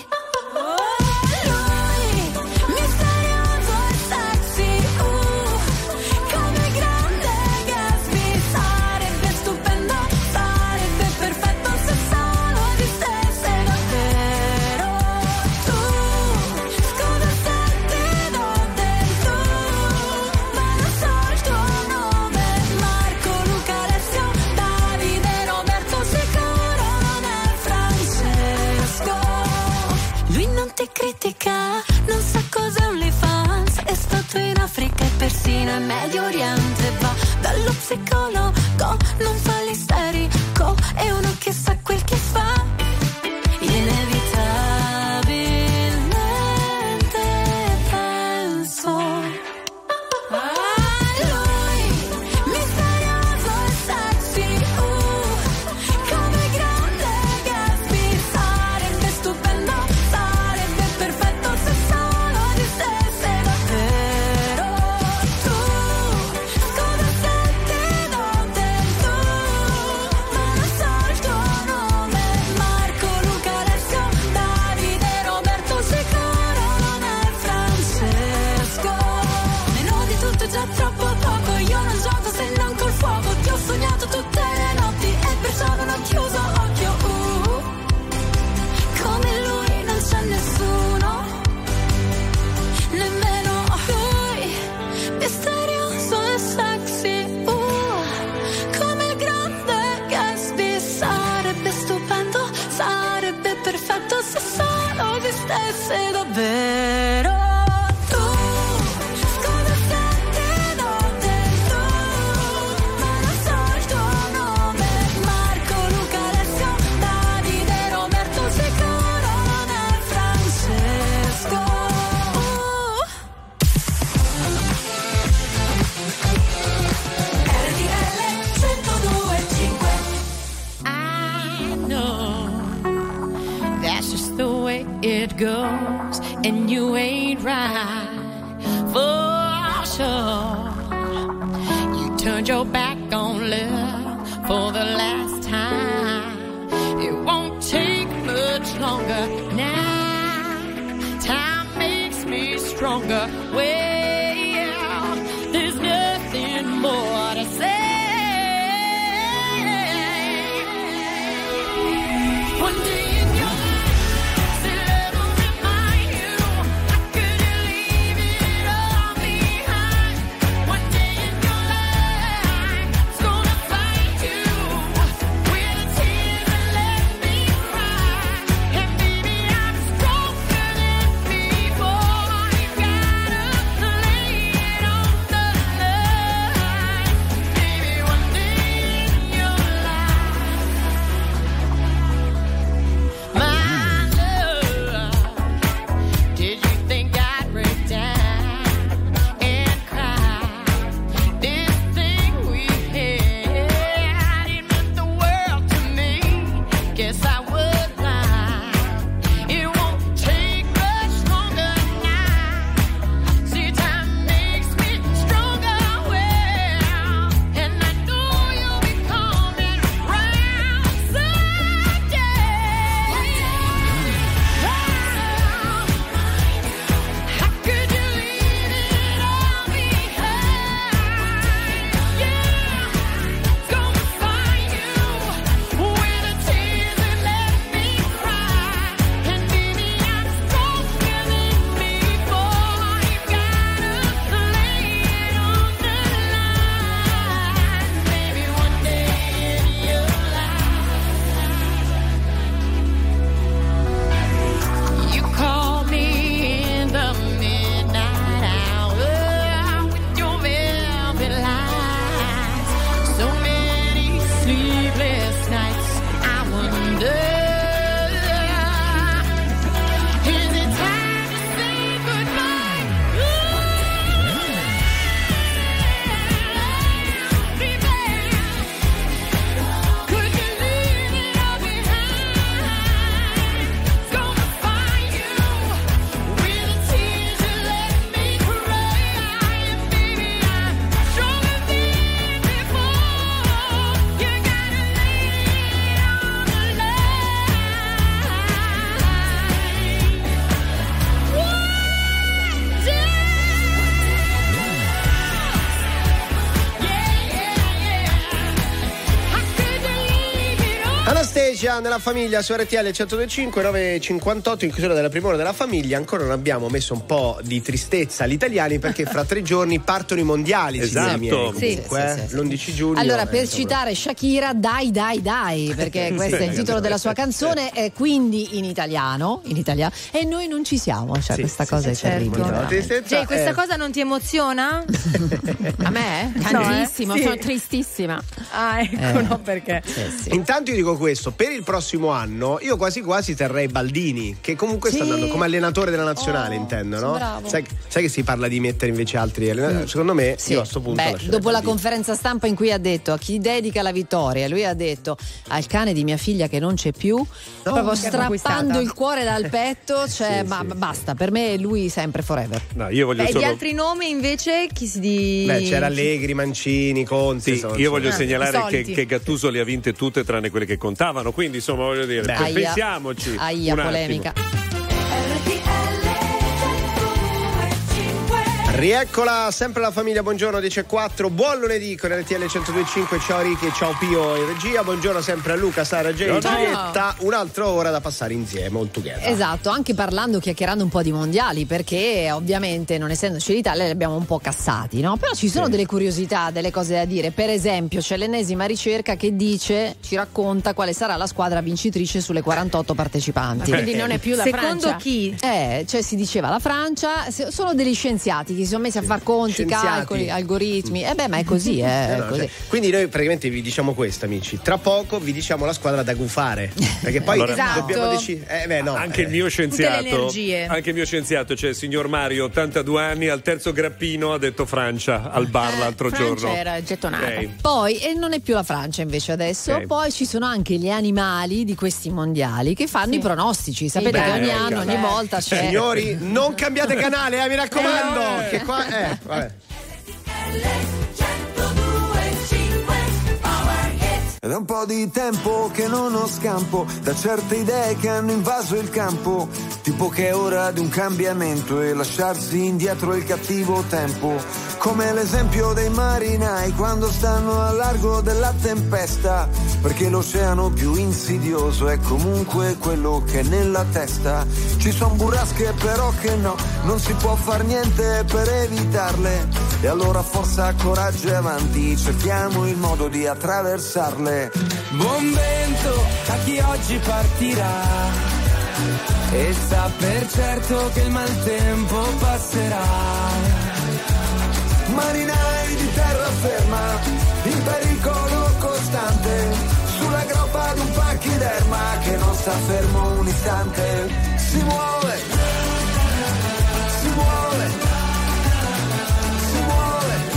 Critica, non sa cos'è OnlyFans, è stato in Africa e persino in Medio Oriente, va dallo psicologo, non fa l'isterico, è uno che sa quel che fa, inevitabilmente penso a lui, misterioso e sexy, uh, come grande Gatsby, sarebbe stupendo. Perfetto se solo di stesse davvero tu. Scusa se ti do del tu, ma non so il tuo nome. Marco, Luca, Alessio, Davide, Roberto, sicuro non è Francesco. Meno di tutto è già troppo poco, io non gioco se non col fuoco. Ti ho sognato tutte le notti e perciò non ho chiuso occhio. Uh, come lui non c'è nessuno, nemmeno lui, misterioso e sexy, uh, come il grande Gatsby, sarebbe stupendo, sarebbe perfetto se solo esistesse davvero tu. Scusa se ti do del tu, ma non so il tuo nome. Marco, Luca, Alessio, Davide, Roberto, sicuro non è Francesco. R T L centodue e cinque. I know that's just the way it goes, and you ain't right for sure. You turned your back on love for the last time. It won't take much longer now. Time makes me stronger. Well, there's nothing more to say. One day in your life, it'll remind you I couldn't leave it all behind. One day in your life, it's gonna find you with the tears and let me cry. And baby, I'm Shakira nella famiglia su R T L centodue e cinque, nove e cinquantotto, in chiusura della prima ora della famiglia. Ancora non abbiamo messo un po' di tristezza agli italiani perché fra tre giorni partono i mondiali. Esatto. Miei, comunque, Sì, sì, sì, sì. l'undici giugno. Allora, eh, per insomma. citare Shakira, dai dai dai, perché questo Sì, è il titolo della sua canzone, è quindi in italiano, in italiano, e noi non ci siamo, cioè Sì, questa sì, cosa è certo. terribile. No, veramente. tristezza, Jay, questa eh, cosa non ti emoziona? A me? No, eh? Tantissimo, Sì. sono tristissima. Ah, ecco, Eh. no, perché? Sì, sì. Intanto io dico questo, per il prossimo anno io quasi quasi terrei Baldini, che comunque sta Sì. andando come allenatore della nazionale, Oh, intendo, sì, no? bravo. Sai, sai che si parla di mettere invece altri allenatori? Secondo me Sì. io a sto punto Beh, lascerei dopo la Baldini. conferenza stampa in cui ha detto a chi dedica la vittoria, lui ha detto al cane di mia figlia che non c'è più, proprio che è strappando conquistata. il cuore dal petto, cioè, Sì, ma sì, ma basta, per me lui sempre forever. No, io voglio Beh, solo di altri nomi invece chi si di... Beh, c'era Allegri, Mancini, Conte. Sì, insomma, io voglio Ah, segnalare i che, soliti. che Gattuso le ha vinte tutte tranne quelle che contavano, quindi insomma voglio dire, Beh. pe- Aia. pensiamoci Aia, un attimo. polemica. Rieccola sempre la famiglia, buongiorno, dice quattro, buon lunedì con R T L centodue e cinque, ciao Ricky, ciao Pio in regia, buongiorno sempre a Luca, Sara, Jay, Buongiorno. Giulietta, un'altra ora da passare insieme, all together. Esatto, anche parlando, chiacchierando un po' di mondiali, perché ovviamente non essendoci l'Italia li abbiamo un po' cassati, no? Però ci sono Sì. delle curiosità, delle cose da dire. Per esempio c'è l'ennesima ricerca che dice, ci racconta quale sarà la squadra vincitrice sulle quarantotto partecipanti. Quindi non è più la Secondo Francia. chi? Eh, cioè si diceva la Francia, se- sono degli scienziati che si sono messi a far conti, Scienziati. calcoli, algoritmi. Eh beh, ma è così, eh, Eh è no, così. cioè, quindi noi praticamente vi diciamo questo, amici, tra poco vi diciamo la squadra da gufare, perché poi Allora, Esatto. dobbiamo decidere, eh beh no, Anche il eh, mio le scienziato, energie. anche il mio scienziato, cioè il signor Mario, ottantadue anni, al terzo grappino ha detto Francia al bar Eh, l'altro Francia giorno. era gettonata. Ok. Poi, e non è più la Francia invece adesso, Ok. poi ci sono anche gli animali di questi mondiali che fanno Sì. i pronostici. Sapete Beh, che ogni oh, anno, ogni cazzo. volta c'è. signori, non cambiate canale, eh, mi raccomando, Eh. che qua eh, vabbè. Ed è un po' di tempo che non ho scampo da certe idee che hanno invaso il campo, tipo che è ora di un cambiamento e lasciarsi indietro il cattivo tempo, come l'esempio dei marinai quando stanno a largo della tempesta, perché l'oceano più insidioso è comunque quello che è nella testa. Ci son burrasche però che no, non si può far niente per evitarle, e allora forza, coraggio e avanti, cerchiamo il modo di attraversarle. Buon vento a chi oggi partirà e sa per certo che il maltempo passerà. Marinai di terraferma, in pericolo costante, sulla groppa di un pachiderma che non sta fermo un istante. Si muove, si muove, si muove.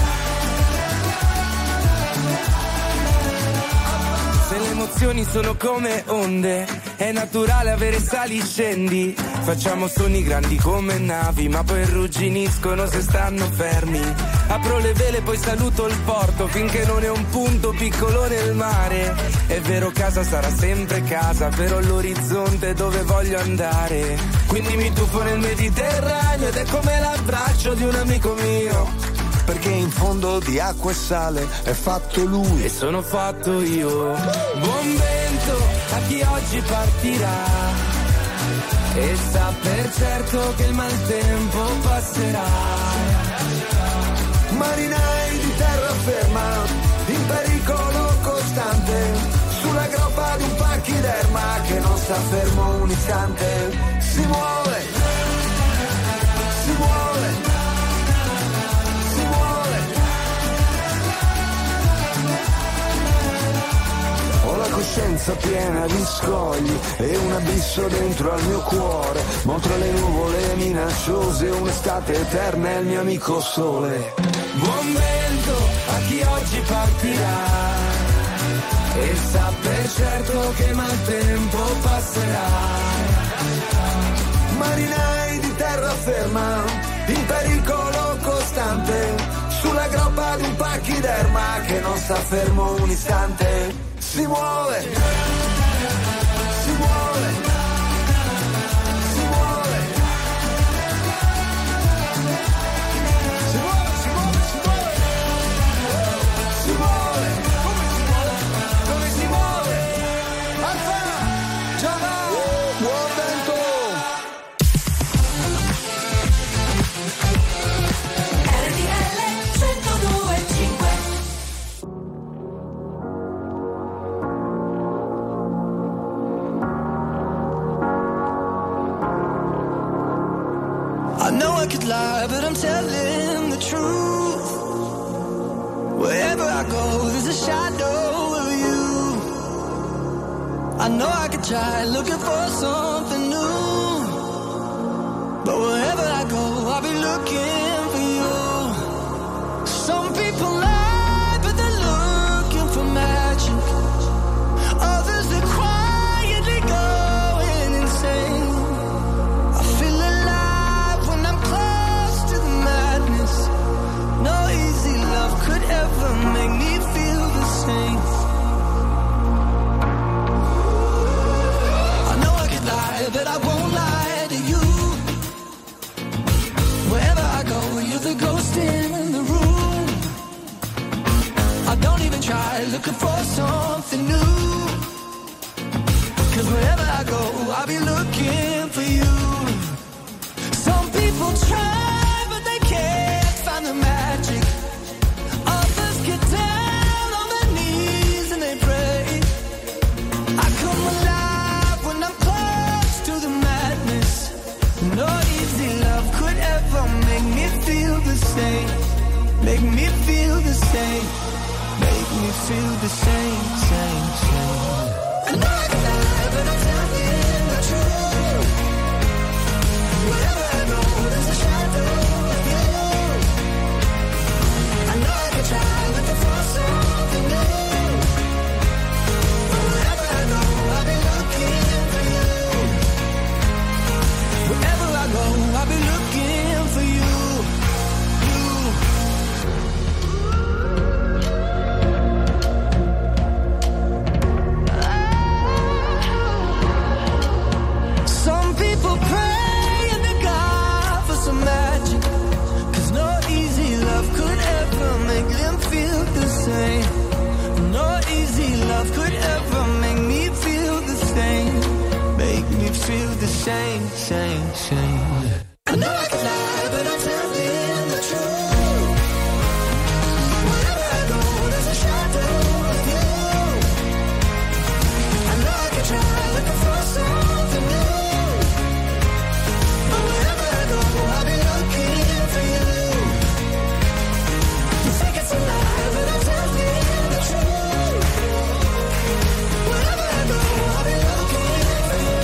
Se le emozioni sono come onde, è naturale avere sali e scendi. Facciamo sogni grandi come navi, ma poi rugginiscono se stanno fermi. Apro le vele, poi saluto il porto, finché non è un punto piccolo nel mare. È vero, casa sarà sempre casa, però l'orizzonte è dove voglio andare. Quindi mi tuffo nel Mediterraneo ed è come l'abbraccio di un amico mio, Perché in fondo di acqua e sale è fatto lui e sono fatto io. Buon vento a chi oggi partirà e sa per certo che il maltempo passerà. Marinai di terraferma, in pericolo costante, sulla groppa di un pachiderma che non sta fermo un istante. Si muove, si muove, si muove. Ho la coscienza piena di scogli e un abisso dentro al mio cuore, ma tra le nuvole minacciose un'estate eterna è il mio amico sole. Buon vento a chi oggi partirà e sa per certo che il maltempo passerà. Marinai di terraferma, in pericolo costante, sulla groppa di un pachiderma che non sta fermo un istante. Si muove, si muove, si muove, si muove, si muove, si muove, si muove, come si muove, dove si muove, alza! Buon vento! I know I could lie, but I'm telling the truth. Wherever I go, there's a shadow of you. I know I could try looking for something new, but wherever I go, I'll be looking for you. Some people lie, but they're looking for magic. Others, they're quietly going insane. I feel alive when I'm close to the madness. No easy love could ever make me feel the same. I know I could lie, but I won't lie to you. Wherever I go, you're the ghost in the room. I don't even try looking for something new, 'cause wherever I go, I'll be looking for you. Some people try, but they can't find the magic. Others get down on their knees and they pray. I come alive when I'm close to the madness. No easy love could ever make me feel the same. Make me feel the same. Make me feel the same, same, same. I know I can lie, but I'm telling the truth. Wherever I go, there's a shadow of you. I know I can try looking for something new, but wherever I go, I'll be looking for you. Wherever I go, I'll be looking for you. Some people pray and they God for some magic, 'cause no easy love could ever make them feel the same. No easy love could ever make me feel the same. Make me feel the same, same, same. I know I can lie, but I'm telling the truth. Wherever I go, there's a shadow of you. I know I can try looking for something new, but wherever I go, I'll be looking for you. You think it's a lie, but I'm telling the truth. Wherever I go, I'll be looking for you.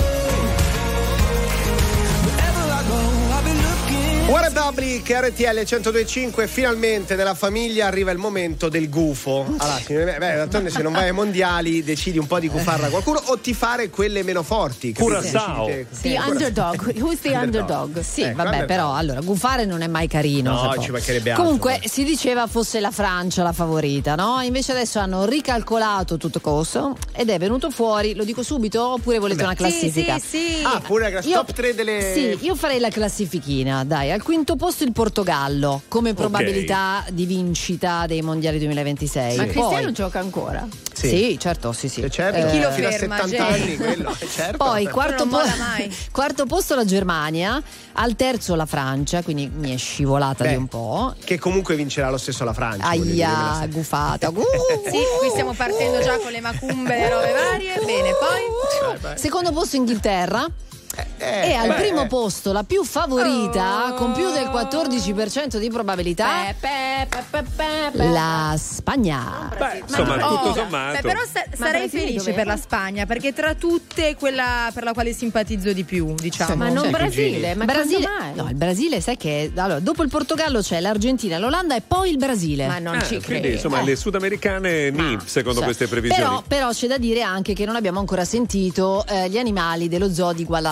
Wherever I go, I'll be looking. What a Public, R T L centodue e cinque, finalmente nella famiglia arriva il momento del gufo. Allora, beh, d'altronde se non vai ai mondiali decidi un po' di gufarla a qualcuno o ti fare quelle meno forti. Curaçao. The underdog. Who's the underdog? Sì, Ecco, vabbè, vabbè, però allora gufare non è mai carino. No, se ci può. mancherebbe altro. Comunque si diceva fosse la Francia la favorita, no? Invece adesso hanno ricalcolato tutto coso ed è venuto fuori, lo dico subito, oppure volete una classifica? Sì, sì, sì. Ah, pure la top tre delle. Sì, io farei la classifichina, dai, al quinto posto il Portogallo come probabilità di vincita dei mondiali duemilaventisei. Ma Poi- Cristiano gioca ancora? Sì. Sì, certo, sì, sì. Certo, Eh, chi lo fino a ferma, settanta Jay? anni quello, eh, certo. Poi quarto, non po- molla mai. quarto posto la Germania, al terzo la Francia, quindi mi è scivolata Beh, di un po'. Che comunque vincerà lo stesso la Francia. voglio dire, me la Aia, sa- gufata. Uh, Sì, qui stiamo partendo già con le macumbe e robe varie. Bene, poi Secondo posto Inghilterra. Eh, e al beh, primo eh. posto la più favorita, Oh. con più del quattordici per cento di probabilità, Pe, pe, pe, pe, pe. la Spagna. Beh, insomma, tutto Oh, sommato. beh, però sa- sarei Brasile felice dov'era? per la Spagna, perché tra tutte è quella per la quale simpatizzo di più, diciamo. Ma non Sì, Brasile, ma Brasile, quando mai? no, il Brasile, sai che allora, dopo il Portogallo c'è l'Argentina, l'Olanda e poi il Brasile. Ma non Eh, ci quindi credo. insomma Eh. le sudamericane ni, secondo Cioè, queste previsioni. Però, però c'è da dire anche che non abbiamo ancora sentito eh, gli animali dello zoo di Guala- Ah,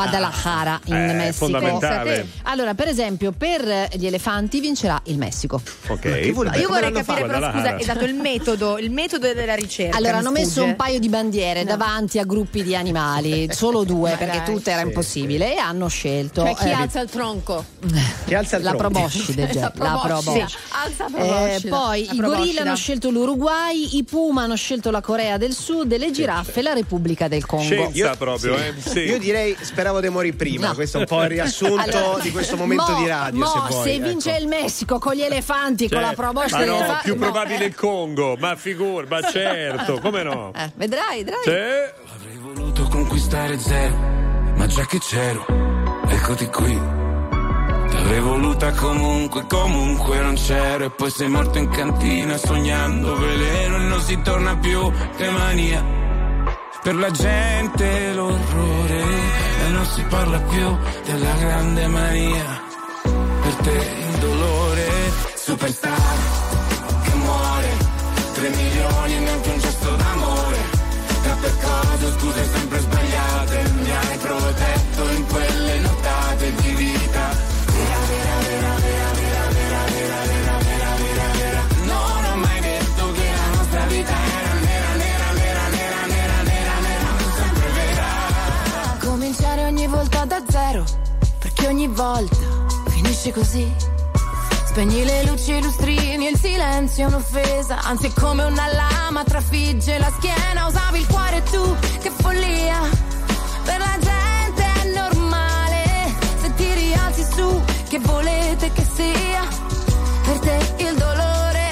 Guadalajara in Eh, Messico. fondamentale. Allora, per esempio, per gli elefanti vincerà il Messico. Ok. Io vorrei capire, però, Guadalajara. scusa, esatto, il metodo, il metodo della ricerca. Allora, mi hanno messo sfugge. un paio di bandiere davanti a gruppi di animali, solo due, Ma perché dai. tutto era Sì, impossibile, e hanno scelto Cioè, chi eh, alza il tronco? Chi alza il la tronco? proboscide, già, La la proboscide. proboscide. Alza la Eh, proboscide. poi La i proboscida. gorilla hanno scelto l'Uruguay, i puma hanno scelto la Corea del Sud e le giraffe la Repubblica del Congo. Scienza proprio, eh? Sì. Io direi speravo di morire prima. No. Questo è un po' il riassunto Allora, di questo momento mo- di radio. mo, se vuoi, se ecco. vince il Messico con gli elefanti, Cioè, con la proboscide ma degli no, elefanti, più mo- probabile il Congo, ma figura, ma certo, come no? Eh, vedrai, vedrai. Sì. Avrei voluto conquistare zero, ma già che c'ero, eccoti qui. T'avrei voluta comunque, comunque non c'ero. E poi sei morto in cantina sognando veleno e non si torna più, che mania. Per la gente l'orrore e non si parla più della grande mania. Per te il dolore, superstar che muore, tre milioni e neanche un gesto d'amore. Troppe cose, scuse sempre sbagliate, mi hai protetto in quelle nottate di vita. Vera, vera, vera, vera, vera, vera, vera, vera, vera, vera, vera. Non ho mai detto che la nostra vita era nera, nera, nera, nera, nera, nera, nera, sempre vera. Cominciare ogni volta da zero, perché ogni volta finisce così. Spegni le luci e i lustrini, il silenzio è un'offesa, anzi è come una lama trafigge la schiena. Usavi il cuore tu, che follia, per la gente è normale. Se ti rialzi su, che volete che sia, per te il dolore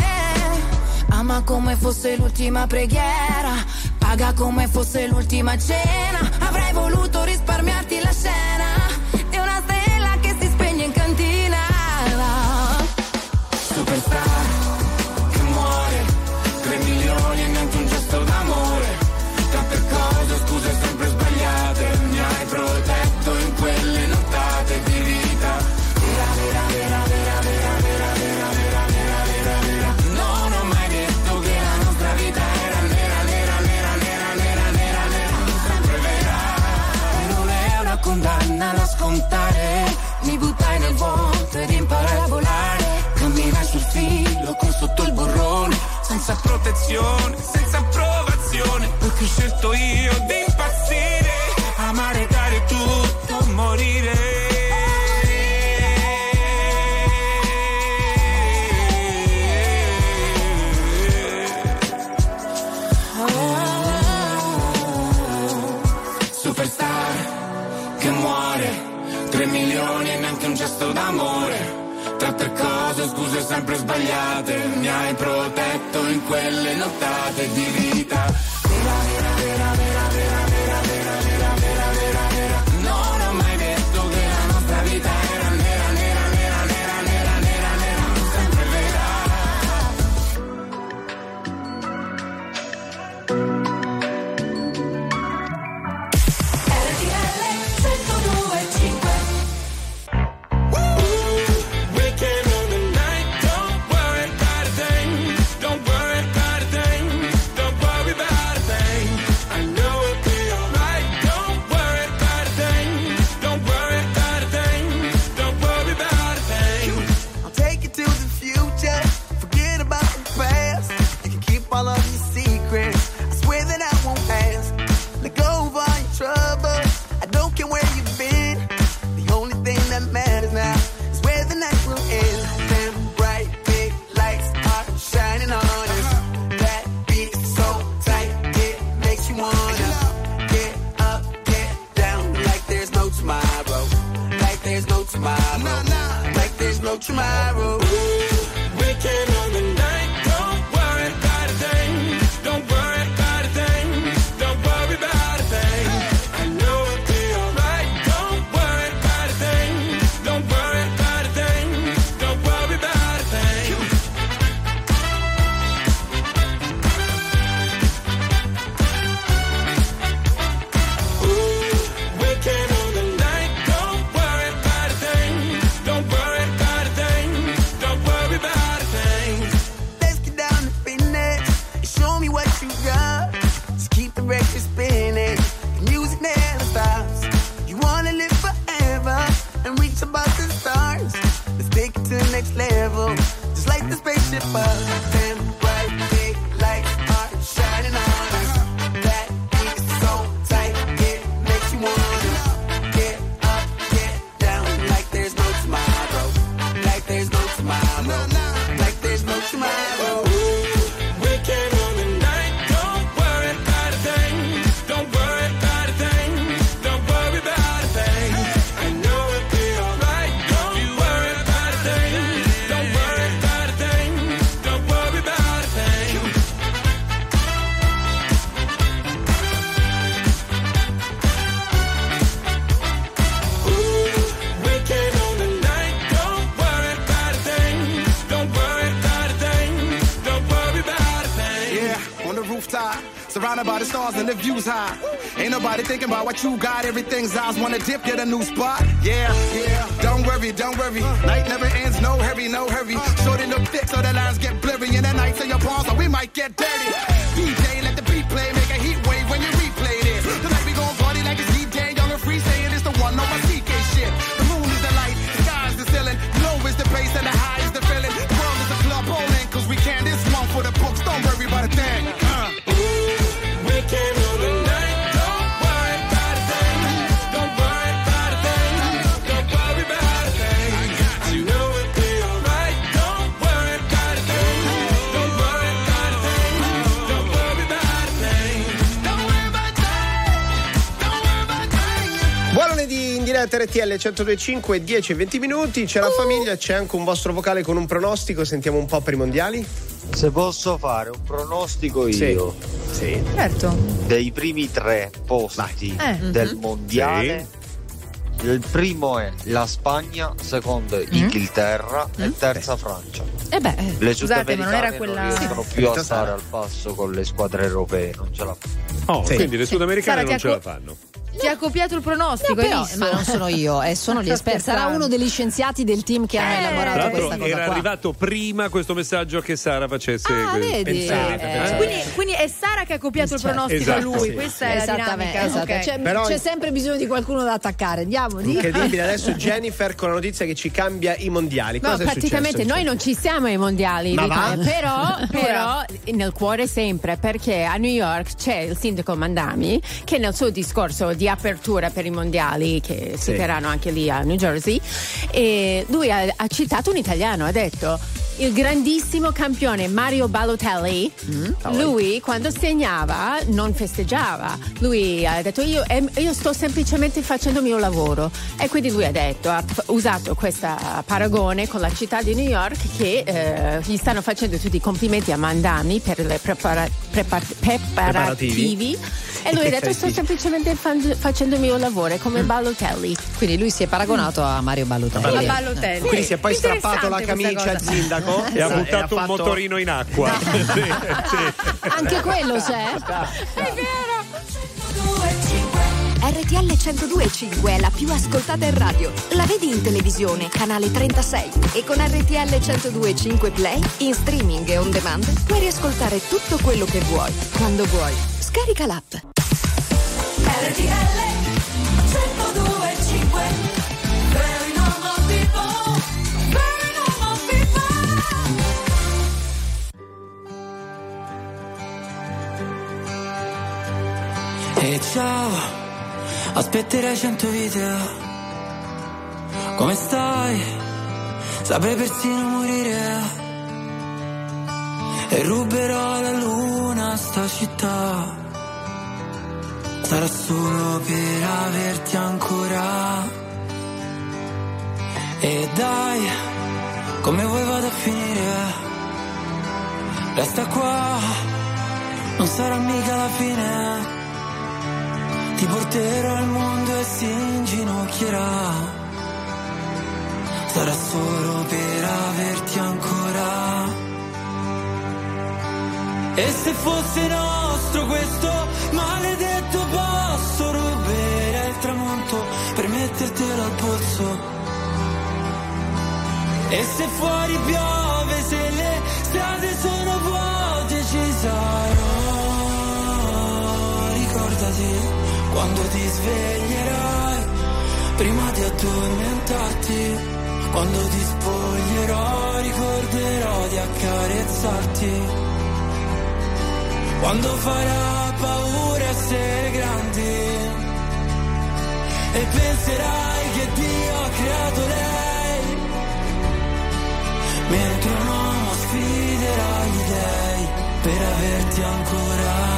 ama come fosse l'ultima preghiera, paga come fosse l'ultima cena. Avrei voluto risparmiarti la scena di una stella che si spegne in cantina. Superstar che muore, tre milioni e neanche un gesto d'amore. Tante cose, scuse sempre sbagliate, mi hai protetto in quelle nottate di vita. Vera, vera, vera, vera, vera, vera, vera, vera, vera, vera, vera. Non ho mai detto che la nostra vita era nera, nera, nera, nera, nera, nera, nera, sempre vera. Non è una condanna da scontare, mi buttai nel vuoto ed imparai a volare. Camminai sul filo con sotto il burrone, senza protezione, senza approvazione, perché ho scelto io di impazzire, amare, dare tutto, morire. Superstar che muore, tre milioni e neanche un gesto d'amore. Tante cose, scuse sempre sbagliate, mi hai protetto in quelle nottate di vita. Vera, vera, vera, vera, vera, vera, vera, vera, vera, vera, vera. Non ho mai detto che la nostra vita era nera, nera, nera, nera, nera, nera, nera, sempre vera. Tomorrow, weekend on the night. Don't worry about a thing. Don't worry about a thing. Don't worry about a thing. I know it'll be alright. Don't worry about a thing. Don't worry about a thing. Don't worry about a thing. Ooh, weekend on the night. Don't worry about a thing. Don't worry about a thing. Don't worry. blinded by the stars and the views high. Ain't nobody thinking about what you got. Everything's eyes wanna dip, get a new spot. Yeah, yeah. Don't worry, don't worry. Night never ends, no hurry, no hurry. Shorty look thick so the lines get blurry. And the nights in your palms, so we might get dirty. D J, let the beat play, make a heat wave when you replay this. Tonight we gon' party like it's D-Day, young and free, saying it's the one, no my C K shit. The moon is the light, the sky is the ceiling, low is the bass and the high is the feeling. The world is a club bowling, cause we can this one for the books, don't worry about a thing. Uh. Ooh, we can rule the night, don't worry about a thing. Don't worry about a thing, don't worry about a thing. You know it'll be alright, don't worry about a thing. Don't worry about a thing, don't worry about a thing. Don't worry about a thing, don't worry about a thing. Buon lunedì in diretta R T L centodue e cinque, dieci e venti minuti, c'è la famiglia, c'è anche un vostro vocale con un pronostico, sentiamo un po' per i mondiali. Se posso fare un pronostico io, sì. Certo. dei primi tre posti Eh. del mondiale, il primo è la Spagna, secondo è Inghilterra e terza Francia. Eh beh, Le scusate, ma non era sudamericane quella- non riescono Sì. più a Capito, stare Sara? al passo con le squadre europee, non ce la fanno. Oh, Sì. quindi le sudamericane Sara, non ti ce ha la co- fanno. Ti ha copiato il pronostico, No, hai però, visto? ma non sono io, eh, sono gli esperti. Sarà uno degli scienziati del team che hanno Eh, elaborato Tra questa l'altro cosa era qua. arrivato prima questo messaggio che Sara facesse. Ah, vedi? Pensate, Eh, pensate. Quindi, quindi è Sara che ha copiato il pronostico Esatto, a lui, sì. questa è la Esattamente, dinamica. esatto. ok. C'è, Però- c'è sempre bisogno di qualcuno da attaccare. Andiamo, di. Incredibile, adesso Jennifer con la notizia che ci cambia i mondiali. No, Cosa è praticamente successo? noi non ci siamo ai mondiali, Ma va? Rita, però, però nel cuore sempre, perché a New York c'è il sindaco Mandami che nel suo discorso di apertura per i mondiali, che si Sì. terranno anche lì a New Jersey, e lui ha, ha citato un italiano, ha detto: il grandissimo campione Mario Balotelli, lui quando segnava non festeggiava, lui ha detto io, em- io sto semplicemente facendo il mio lavoro, e quindi lui ha detto, ha f- usato questa paragone con la città di New York, che eh, gli stanno facendo tutti i complimenti a Mandani per i prepara- prepar- preparativi, e lui ha detto sto semplicemente fan- facendo il mio lavoro, è come Balotelli. Quindi lui si è paragonato a Mario Balotelli. A Balotelli. Quindi si è poi strappato la Interessante camicia al questa cosa. sindaco E ha e buttato un fatto- motorino in acqua. Sì, sì. Anche quello c'è. È vero. R T L centodue e cinque è la più ascoltata in radio. La vedi in televisione, canale trentasei. E con R T L centodue e cinque Play, in streaming e on demand, puoi riascoltare tutto quello che vuoi, quando vuoi. Scarica l'app. R T L centodue e cinque. Very normal people, very normal E ciao, aspetterai cento video. Come stai? Saprei persino morire. E ruberò la luna a sta città. Sarà solo per averti ancora. E dai, come vuoi vado a finire? Resta qua, non sarà mica la fine. Ti porterò al mondo e si inginocchierà. Sarà solo per averti ancora. E se fosse nostro questo maledetto posto, ruberei il tramonto per mettertelo al polso. E se fuori piove, se le strade sono vuote, ci sarò. Ricordati quando ti sveglierai, prima di addormentarti, quando ti spoglierò, ricorderò di accarezzarti. Quando farà paura essere grandi e penserai che Dio ha creato lei, mentre un uomo sfiderà gli dèi per averti ancora.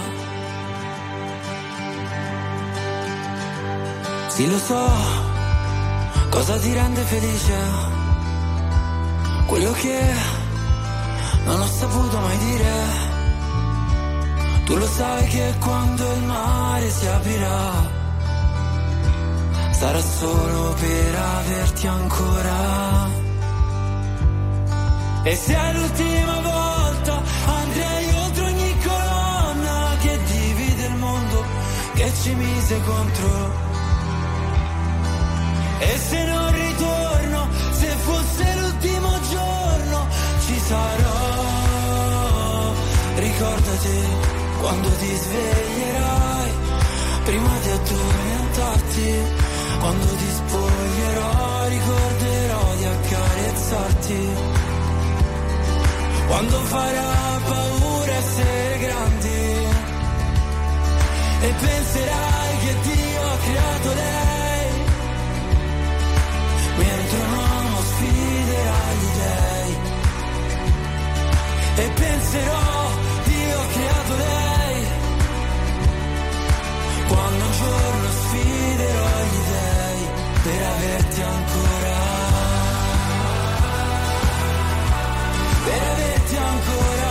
Sì, lo so, cosa ti rende felice? Quello che non ho saputo mai dire. Tu lo sai che quando il mare si aprirà, sarà solo per averti ancora. E se è l'ultima volta, andrei oltre ogni colonna che ci mise contro. E se non ritorno, se fosse l'ultimo giorno, ci sarò. Ricordati quando ti sveglierai, prima di addormentarti, quando ti spoglierò, ricorderò di accarezzarti. Quando farà paura essere grandi e penserai che Dio ha creato lei, mentre un uomo sfiderà gli dèi. E penserò, Dio ha creato lei, quando un giorno sfiderò gli dèi per averti ancora, per averti ancora,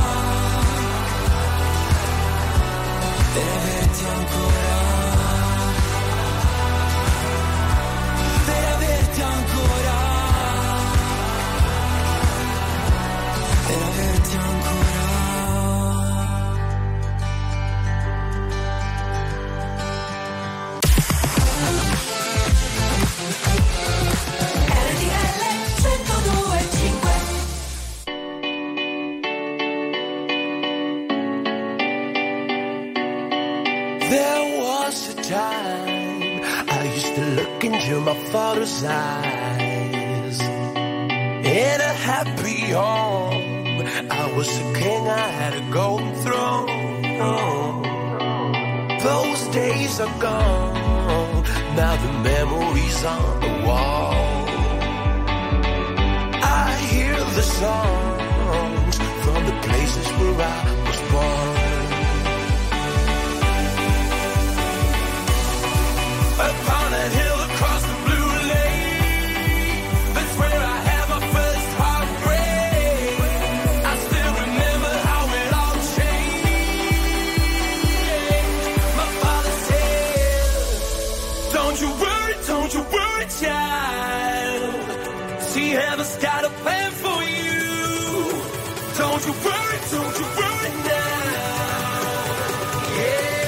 per averti ancora, per averti ancora, per averti ancora. There was a time I used to look into my father's eyes. In a happy home, I was a king, I had a golden throne. Those days are gone, now the memories on the wall. I hear the songs from the places where I was born. Upon a hill across the blue lake, that's where I had my first heartbreak. I still remember how it all changed. My father said, don't you worry, don't you worry, child. See, heaven's got a plan for you. Don't you worry, don't you worry now. Yeah.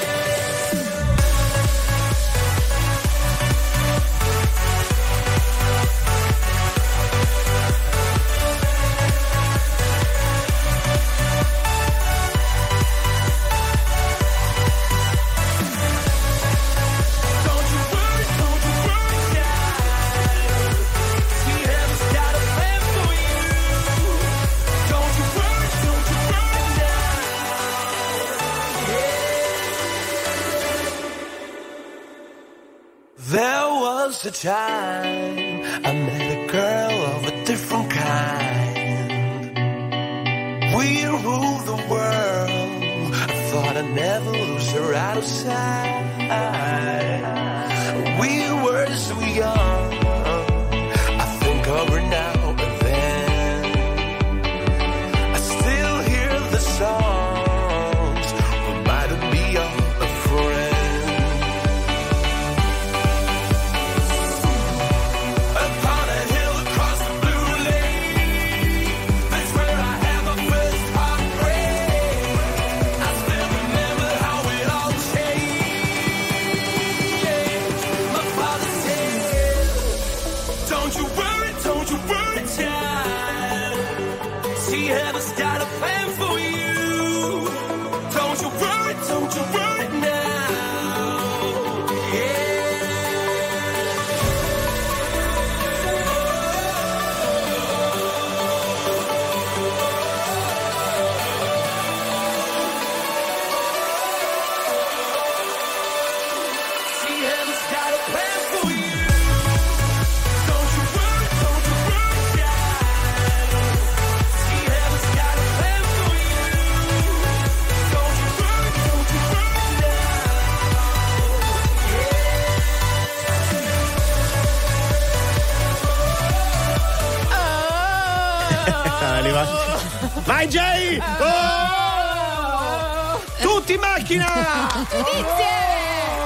There was a time I met a girl of a different kind. We ruled the world. I thought I'd never lose her out of sight. We were so young. I think of her now and then. I still hear the songs reminding me of a friend. Heaven's got a plan for you. Don't you worry, don't you worry now. See, heaven's got a plan for you. Don't you worry, don't you worry, child. See, heaven's got a plan for you. Don't you worry, don't you worry Arriva- Vai Jay! Oh! Tutti in macchina! Insieme!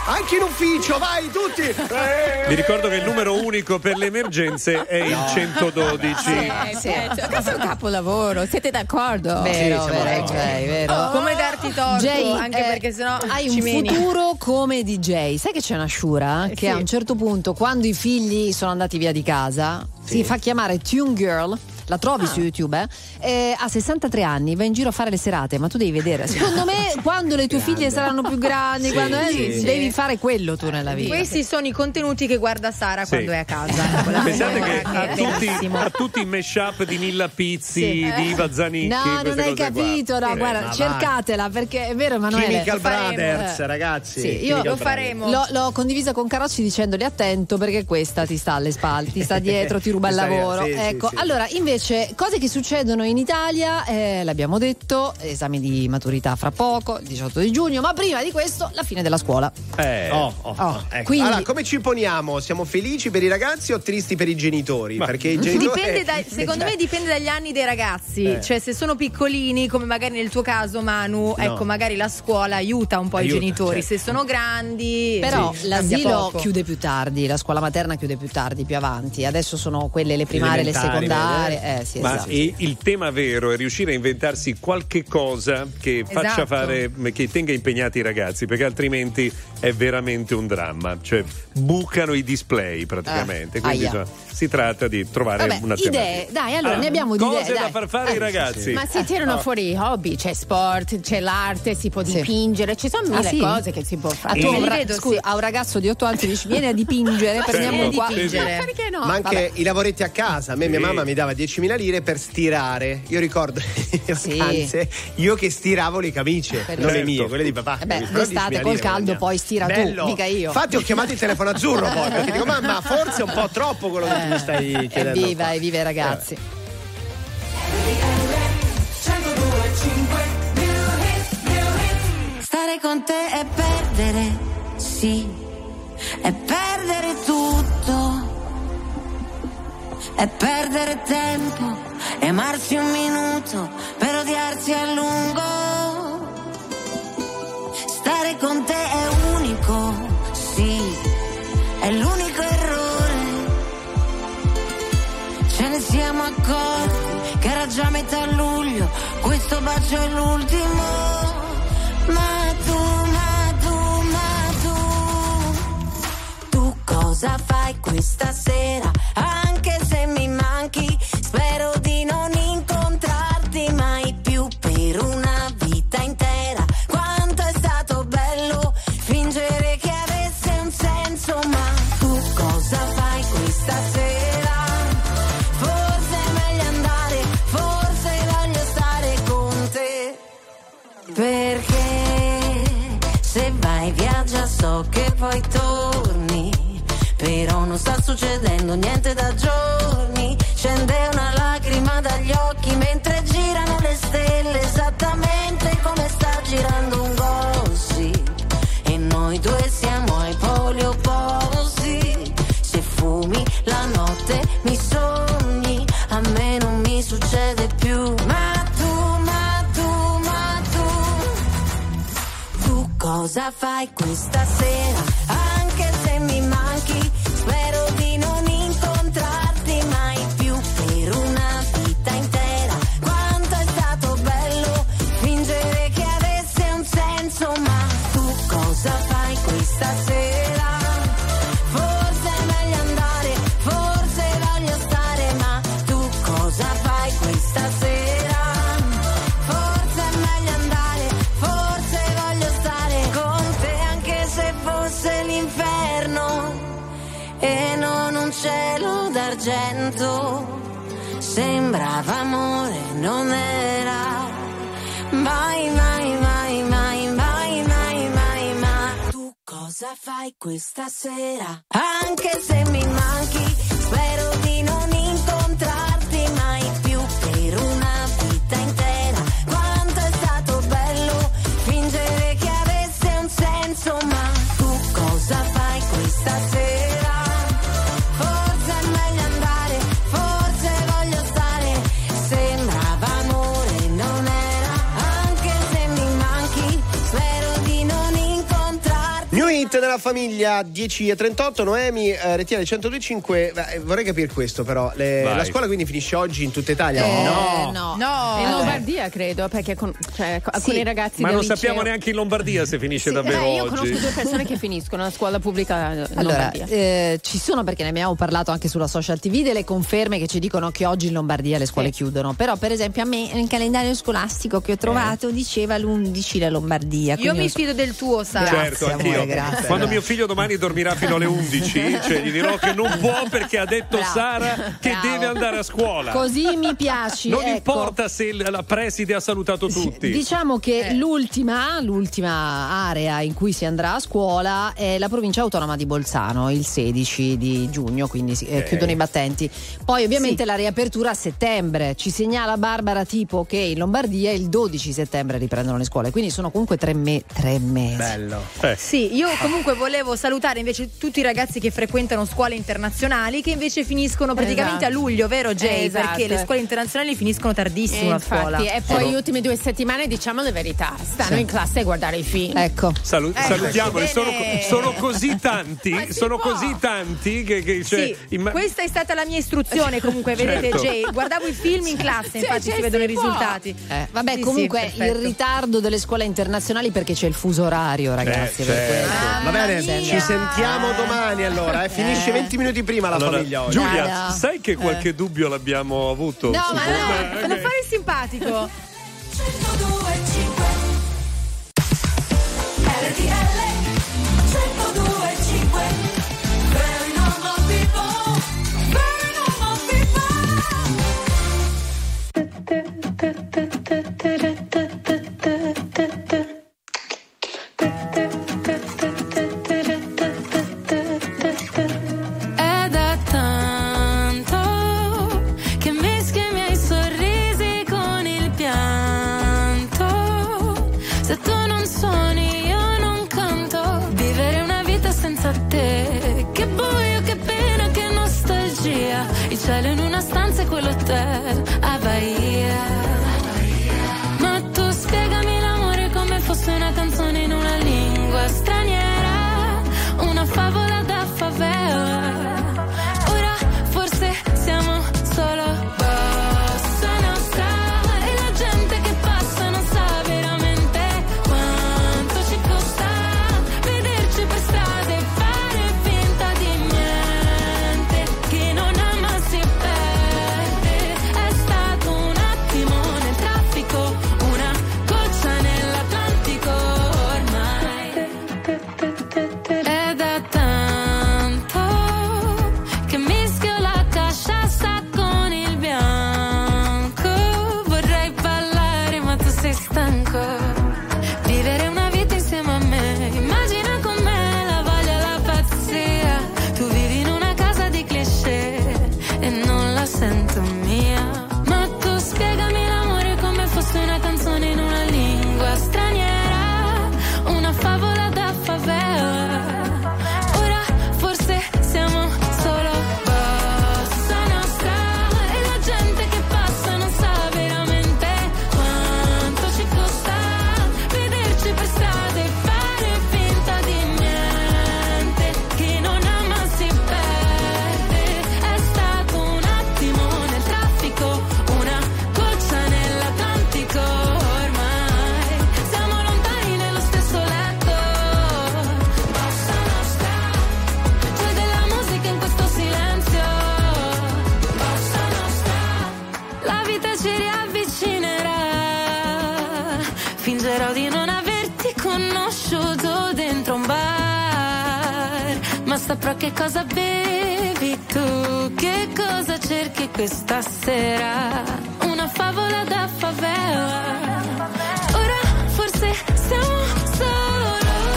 Anche in ufficio, vai tutti. Eh. Vi ricordo che il numero unico per le emergenze è il centododici. Eh, sì, cioè, questo è un capolavoro, siete d'accordo? Vero, Sì, vero, Jay, vero. Oh, come darti torto, Jay, anche eh, perché sennò hai ci un meni. futuro come D J. Sai che c'è una sciura che sì. a un certo punto, quando i figli sono andati via di casa, si fa chiamare Tune Girl. La trovi Ah. su YouTube, eh? Eh, ha sessantatré anni, va in giro a fare le serate, ma tu devi vedere. Secondo me, quando le tue figlie saranno più grandi, Sì, quando, eh, sì, sì. devi fare quello tu nella vita. Questi sono i contenuti che guarda Sara Sì. quando è a casa. Quella Pensate che signora ha è tutti, bellissimo. ha tutti i mashup di Nilla Pizzi, Sì. di Iva Zanicchi. No, non queste hai cose qua. capito, no, Sì, guarda, ma cercatela perché è vero, Emanuele. Chemical lo faremo. Brothers, Eh. ragazzi. Sì, io Chemical lo Brothers. faremo. L'ho, l'ho condivisa con Carocci dicendogli attento perché questa ti sta alle spalle, ti sta dietro, ti ruba il Ti sta- lavoro. sì, sì, ecco, sì. allora invece cose che succedono in Italia, eh, l'abbiamo detto, esami di maturità fra poco, il diciotto di giugno, ma prima di questo la fine della scuola. Eh. Oh, oh, Oh, oh, ecco. quindi- Allora, come ci poniamo? Siamo felici per i ragazzi o tristi per i genitori? Perché i genitori. Dipende dai- secondo me dipende dagli anni dei ragazzi, Eh. cioè se sono piccolini come magari nel tuo caso Manu, No. ecco magari la scuola aiuta un po' Aiuta, i genitori, certo. se sono grandi Però sì, cambia l'asilo poco. chiude più tardi, la scuola materna chiude più tardi, più avanti. Adesso sono quelle le primarie, le Elementari, secondarie. vedi? Eh, sì, Ma esatto. il, il tema vero è riuscire a inventarsi qualche cosa che faccia Esatto. fare, che tenga impegnati i ragazzi, perché altrimenti è veramente un dramma. Cioè, bucano i display praticamente. Eh, Quindi aia. insomma, si tratta di trovare Vabbè, un'alternativa. idee, dai, allora Ah, ne abbiamo di cose idee. da dai. far fare ai ragazzi. Ma si tirano oh. fuori hobby, c'è sport, c'è l'arte, si può Sì. dipingere, ci sono Ah, mille sì? cose che si può A fare. tu, Eh, un li ra- vedo, scusa, sì. a un ragazzo di otto anni dici vieni a dipingere, prendiamo Vieni a qua. dipingere. Ma perché no? Ma anche Vabbè. i lavoretti a casa. A me Sì. mia mamma mi dava diecimila lire per stirare. Io ricordo le Sì. vacanze, io che stiravo le camicie, Quello- non le Certo. mie, quelle di papà. Eh beh, Però d'estate diecimila col lire caldo guadagniamo. poi stira tu, Bello. mica io. Infatti ho chiamato il telefono azzurro poi, perché dico mamma forse è un po' troppo quello che tu mi stai chiedendo. Evviva, evviva i ragazzi. Stare con te è perdere, sì, è perdere tutto, è perdere tempo, è amarsi un minuto per odiarsi a lungo. Stare con te è unico, sì, è l'unico errore. Ce ne siamo accorti che era già metà luglio, questo bacio è l'ultimo. Ma tu, ma tu, ma tu, tu cosa fai questa sera? Anche se mi manchi, spero di non incontrarti mai più per una vita intera. Quanto è stato bello fingere che avesse un senso, ma tu cosa fai questa sera? Forse è meglio andare, forse voglio stare con te. Perché se vai viaggia so che poi torni, però non sta succedendo niente da giorni. Scende una lacrima dagli occhi mentre girano le stelle, esattamente come sta girando un gossip. E noi due siamo ai poli opposti. Se fumi la notte mi sogni, a me non mi succede più. Ma tu, ma tu, ma tu, tu cosa fai questa sera? Anche se mi manchi, spero di non incontrarti mai più per una vita intera. Quanto è stato bello fingere che avesse un senso, ma tu cosa fai questa sera? Forse è meglio andare, forse voglio stare, ma tu cosa fai questa sera? Forse è meglio andare, forse voglio stare con te, anche se fosse l'inferno e non un cielo d'argento. Sembrava amore, non era mai, mai, mai, mai, mai, mai, mai, ma tu cosa fai questa sera? Anche se mi manchi, spero di non incontrarti mai più per una vita intera. Quanto è stato bello fingere che avesse un senso, ma tu cosa fai questa sera? Forse è meglio andare, forse voglio stare. Sembrava amore, non era. Anche se mi manchi, spero di non incontrarti. New hit della nella famiglia dieci e trentotto. Noemi, eh, R T L centodue e cinque. Eh, vorrei capire questo però. Le, la scuola quindi finisce oggi in tutta Italia? Eh, no. no. No. In Lombardia credo, perché con, cioè, alcuni Sì. ragazzi Ma del non liceo... sappiamo neanche in Lombardia se finisce Sì, davvero eh, io oggi. conosco due persone che finiscono la scuola pubblica in Allora, Lombardia. eh, ci sono, perché ne abbiamo parlato anche sulla social T V, delle conferme che ci dicono che oggi in Lombardia le scuole chiudono. Però, per esempio, a me nel calendario scolastico che ho trovato diceva l'undici la Lombardia. Io mi non so- fido del tuo, Sara. Certo, Grazie, anch'io. amore, grazie. Quando mio figlio domani dormirà fino alle undici, cioè gli dirò che non può perché ha detto Bravo. Sara che Bravo. deve andare a scuola. Così mi piaci. Non ecco. importa se la preside ha salutato tutti. Diciamo che l'ultima, l'ultima area in cui si andrà a scuola è la provincia autonoma di Bolzano, il sedici di giugno, quindi si, eh, Ok. chiudono i battenti. Poi ovviamente Sì. la riapertura a settembre. Ci segnala Barbara tipo che in Lombardia il dodici settembre riprendono le scuole, quindi sono comunque tre, me- tre mesi. Bello. Eh. Sì, io comunque volevo salutare invece tutti i ragazzi che frequentano scuole internazionali che invece finiscono praticamente Esatto. a luglio, vero Jay? Esatto. Perché le scuole internazionali finiscono tardissimo Eh, a scuola. infatti, e poi le ultime due settimane, diciamo la verità, stanno in classe a guardare i film. Ecco. Salu- Ecco, salutiamoli, bene. sono, sono così tanti, Ma si sono può. così tanti che, che cioè, Sì, imma- questa è stata la mia istruzione comunque, vedete Certo. Jay? Guardavo i film in classe, Sì, infatti cioè, si vedono i si può. risultati. Eh, vabbè, Sì, comunque sì, il perfetto. ritardo delle scuole internazionali perché c'è il fuso orario, ragazzi. Eh, per certo. quello. Va bene, mia. ci sentiamo domani allora. Eh. Finisce venti minuti prima la Allora, famiglia oggi. Giulia, Dai. sai che qualche dubbio l'abbiamo avuto? No, su ma come- no, non fare il simpatico. centodue e cinque R T L centodue e cinque Very normal people, very normal È da tanto che mischio i miei sorrisi con il pianto. Se tu non suoni io non canto. Vivere una vita senza te. Che buio, che pena, che nostalgia. Il cielo in una stanza e quell'hotel a Bahia. Ma tu spiegami l'amore come fosse una canzone in una lingua straniera, una favola da favela. Ora forse siamo solo bossa nostra e la gente che passa non sa veramente quanto ci costa vederci per strada e fare finta di niente. Chi non ama si perde. È stato un attimo nel traffico, una goccia nell'Atlantico ormai. È da tanto che mischio la casciassa con il bianco. Vorrei ballare ma tu sei stanco. Vivere una vita insieme a me. Immagina con me la voglia e la pazzia. Tu vivi in una casa di cliché e non la sento mia. Ma tu spiegami l'amore come fosse una canzone in una lingua straniera, una favola da favela. Ora forse siamo solo bossa nostra e la gente che passa non sa veramente quanto ci costa vederci per strada e fare finta di niente. Chi non ama si perde. È stato un attimo nel traffico, una goccia nell'Atlantico ormai. Siamo lontani nello stesso letto. Bossa nostra, c'è della musica in questo silenzio. Bossa nostra, la vita ci riavvicinerà. Fingerò di non averti conosciuto dentro un bar, ma saprò che cosa bevi tu, che cosa cerchi questa sera. Una favola da favela. Ora forse siamo solo.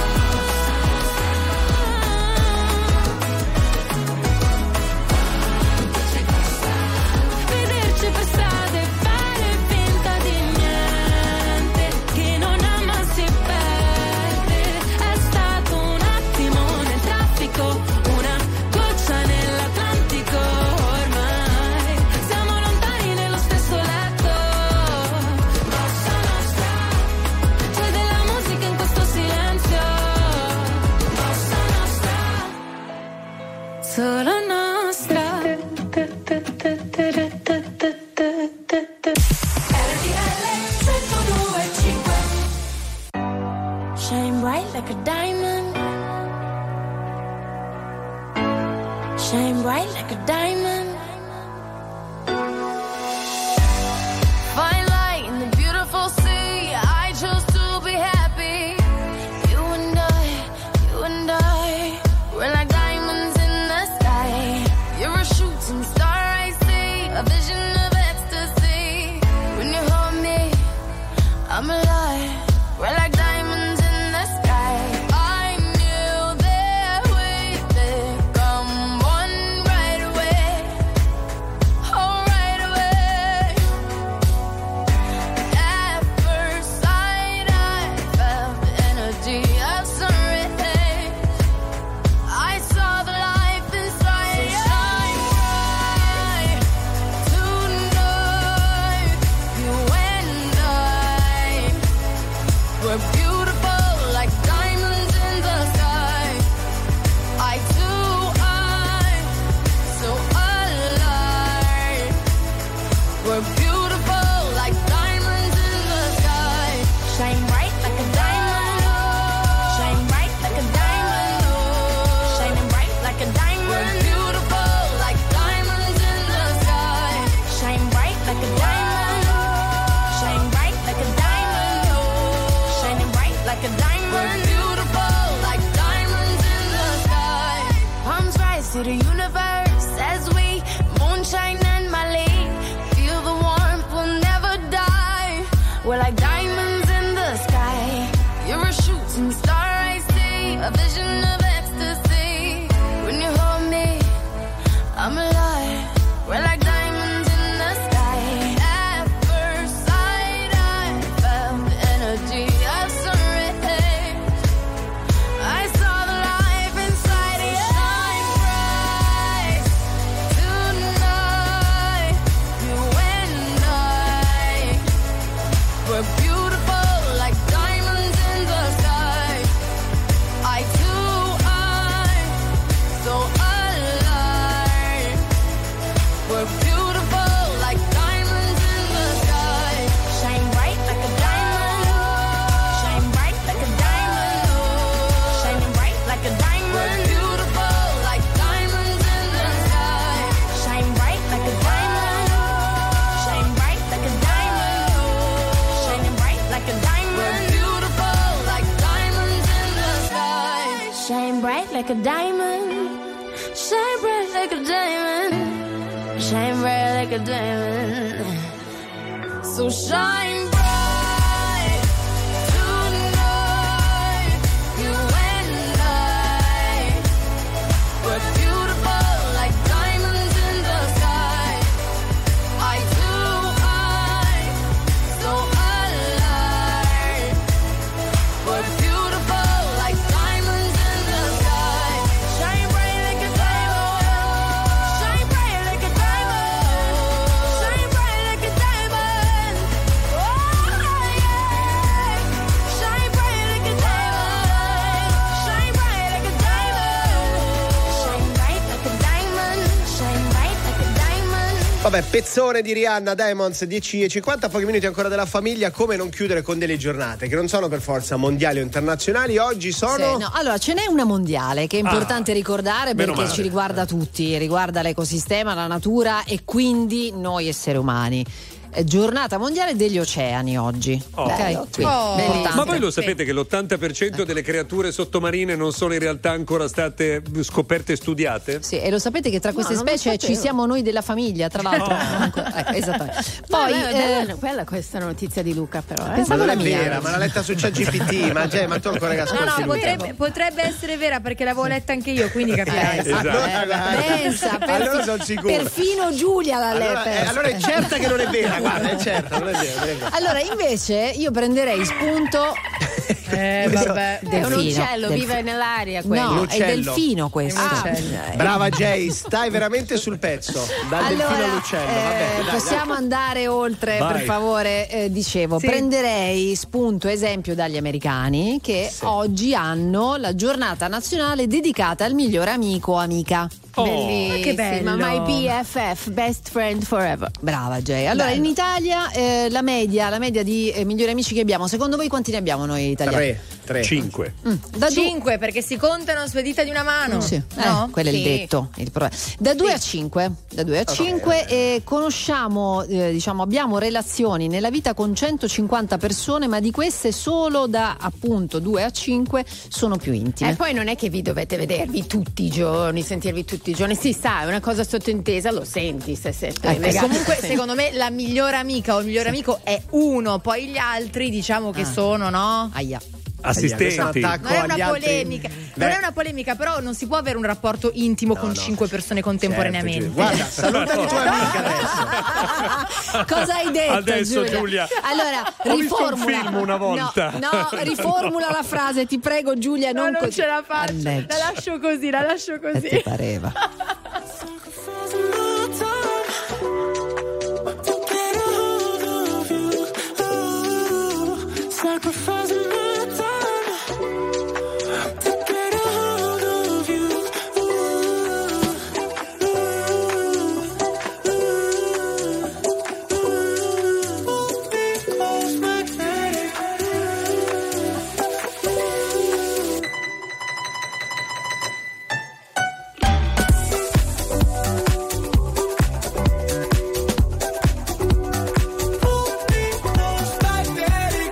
Vederci per strada e fare finta di niente. Chi non ama si perde. È stato un attimo nel traffico, una goccia nell'Atlantico ormai. Siamo lontani nello stesso letto. Bossa nostra, c'è della solo nostra. Shine bright like a diamond. Shine bright like a diamond. Fine light in the beautiful sea. I chose to be happy. You and I, you and I, we're like diamonds in the sky. You're a shooting star I see, a vision of ecstasy. When you hold me, I'm alive. We're like diamonds in the sky. I knew that we'd become one right away. Oh, right away. At first sight, I felt the energy of sun rays. I saw the life inside. So shine bright tonight. You and I, we're beautiful like diamonds in the sky. I too, I'm so alive. We're beautiful like diamonds in the sky. Shine bright like a diamond. Shine bright like a diamond. Shining bright like a diamond. We're beautiful like diamonds in the sky. Shine bright like a diamond. Shine bright like a diamond. Shining bright like a diamond. We're beautiful like diamonds in the sky. Palms rise to the universe as we moonshine and Mali. Feel the warmth, we'll never die. We're like diamonds in the sky. You're a shooting star I see, a vision of ecstasy. When you hold me, I'm alive. We're like diamonds in the sky. At first sight, I felt the energy of sun rays. I saw the life inside you. Shine bright tonight. You and I, we're beautiful like diamonds in the sky. I too, I'm so alive. We're beautiful like diamonds in the sky. Shine bright like a diamond. Shine bright like a diamond. Shining bright like a diamond. We're beautiful like diamonds in the sky. Shine bright like a diamond. Shine bright like a diamond. Shining bright like a diamond. We're beautiful like diamonds in the sky. Shine bright like a diamond. Shine bright like a diamond. Shine bright like a diamond. So shine bright tonight. You and I, we're beautiful like diamonds in the sky. I too, I'm so alive. We're beautiful like diamonds in the sky. Shine bright like a diamond. Shine bright like a diamond. Shine bright like a diamond. Oh yeah. Shine bright like a diamond. Shine bright like a diamond. Shine bright like a diamond. Shine bright like a diamond. Vabbè, pezzone di Rihanna, Diamonds, dieci e cinquanta, pochi minuti ancora della famiglia. Come non chiudere con delle giornate che non sono per forza mondiali o internazionali? Oggi sono... Sì, no, allora ce n'è una mondiale che è importante Ah, ricordare meno perché male. ci riguarda tutti, riguarda l'ecosistema, la natura e quindi noi esseri umani. È giornata mondiale degli oceani oggi. Oh. Ok? Bello, Quindi, Oh. importante. Ma voi lo sapete che l'ottanta per cento delle creature sottomarine non sono in realtà ancora state scoperte e studiate? Sì, e lo sapete che tra queste non lo specie ci sapevo. siamo noi della famiglia, tra l'altro. Ecco, esattamente. Poi, Poi, eh, bella, bella questa notizia di Luca, però. Eh? Ma non è vera, ma l'ha letta su ChatGPT, ma, cioè, ma tu ancora che No, ascolti no, lui? potrebbe, potrebbe essere vera perché l'avevo letta anche io, quindi capirai. Esatto. eh, pensa, perfi- Allora sono sicuro. perfino Giulia l'ha Allora, letta. eh, allora è certa che non è vera, guarda, è certa, non è vera. Non è vera. Allora, invece, io prenderei spunto. Eh, vabbè. È un Delfino, uccello, delf- vive nell'aria quello. No, è L'uccello. delfino questo. Ah, Brava Jay, stai veramente sul pezzo. Dal delfino Allora, all'uccello. eh, Vabbè, dai, possiamo dai. andare oltre, Vai. per favore. Eh, dicevo, Sì. prenderei spunto esempio dagli americani che oggi hanno la giornata nazionale dedicata al migliore amico o amica. Oh. Bellissima, che bello. My B F F, best friend forever. Brava Jay. Allora, Bello. in Italia eh, la media, la media di eh, migliori amici che abbiamo, secondo voi quanti ne abbiamo noi italiani? Tre, tre. Cinque. Mm, da du- Cinque, perché si contano sulle dita di una mano. Sì, No? eh, quello è il Sì. detto. Il pro- da due a cinque, da due a cinque e conosciamo, eh, diciamo, abbiamo relazioni nella vita con centocinquanta persone, ma di queste solo da appunto due a cinque sono più intime. E poi non è che vi dovete vedervi tutti i giorni, sentirvi tutti i giorni. Si sa, è una cosa sottintesa, lo senti se siete Ecco, legati. Comunque, Sì. secondo me, la migliore amica o il migliore amico è uno, poi gli altri, diciamo che Ah. sono, no? Aia. Assistenti. Questo attacco Non è agli una altri- polemica, non Beh, è una polemica, però non si può avere un rapporto intimo con no. cinque persone contemporaneamente. certo, Guarda, saluta la tua amica adesso. Cosa hai detto Adesso, Giulia? Giulia. Allora, Ho visto un riformula. film una volta. No, no, riformula la frase, ti prego Giulia, No, non non così. ce la faccio. Mannaggia. La lascio così, la lascio E così. ti pareva. Sacrificing my time to get a hold of you. Hold me close, magnetic. Hold me close, magnetic.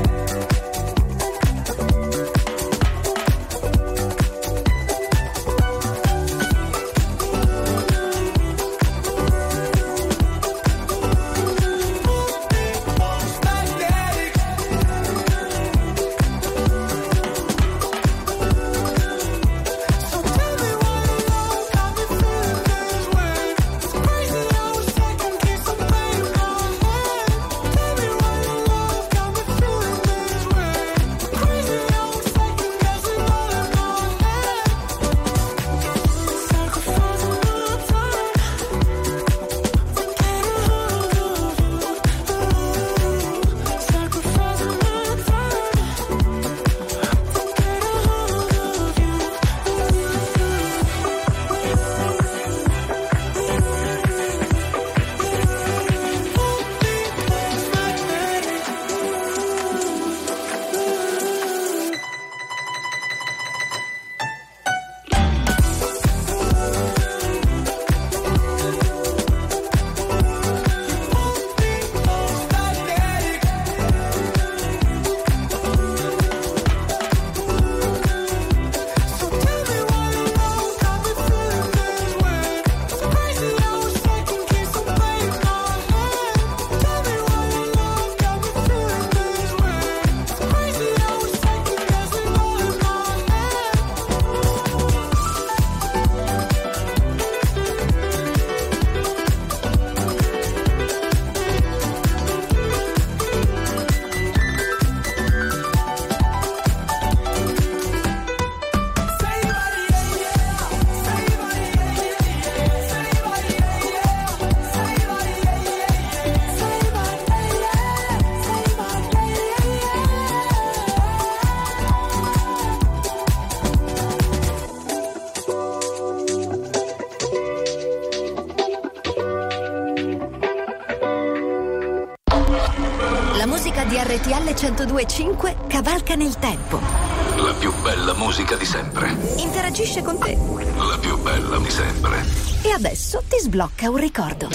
La musica di R T L centodue e cinque cavalca nel tempo. La più bella musica di sempre. Interagisce con te. La più bella di sempre. E adesso ti sblocca un ricordo.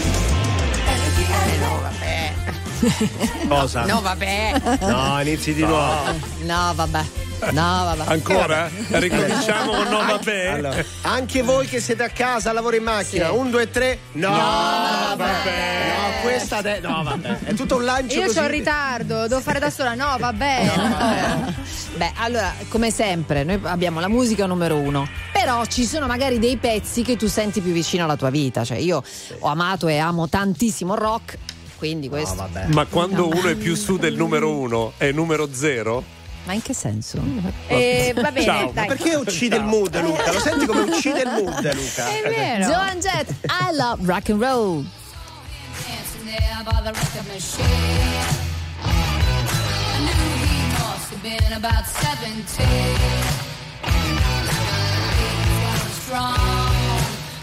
Cosa? No, vabbè. No, inizi di nuovo. No, vabbè. No, vabbè. Ancora? Ricominciamo con no vabbè? Allora, anche voi che siete a casa, a lavoro in macchina, Sì. un, due, tre. No, No, vabbè. No, questa de- no, vabbè. È tutto un lancio Io così. c'ho il ritardo, devo fare da sola. No, vabbè. Beh, allora, come sempre, noi abbiamo la musica numero uno. Però ci sono magari dei pezzi che tu senti più vicino alla tua vita. Cioè, io ho amato e amo tantissimo rock. Quindi questo. No, vabbè. Ma quando uno è più su del numero uno, è numero zero? Ma in che senso? Eh, va bene, Ciao. dai. Perché uccide il mood, Luca? Lo senti come uccide il mood, Luca? È vero. Joan Jett, I love rock and roll. Dancing there by the record machine. I knew he must have been about seventeen. He was strong,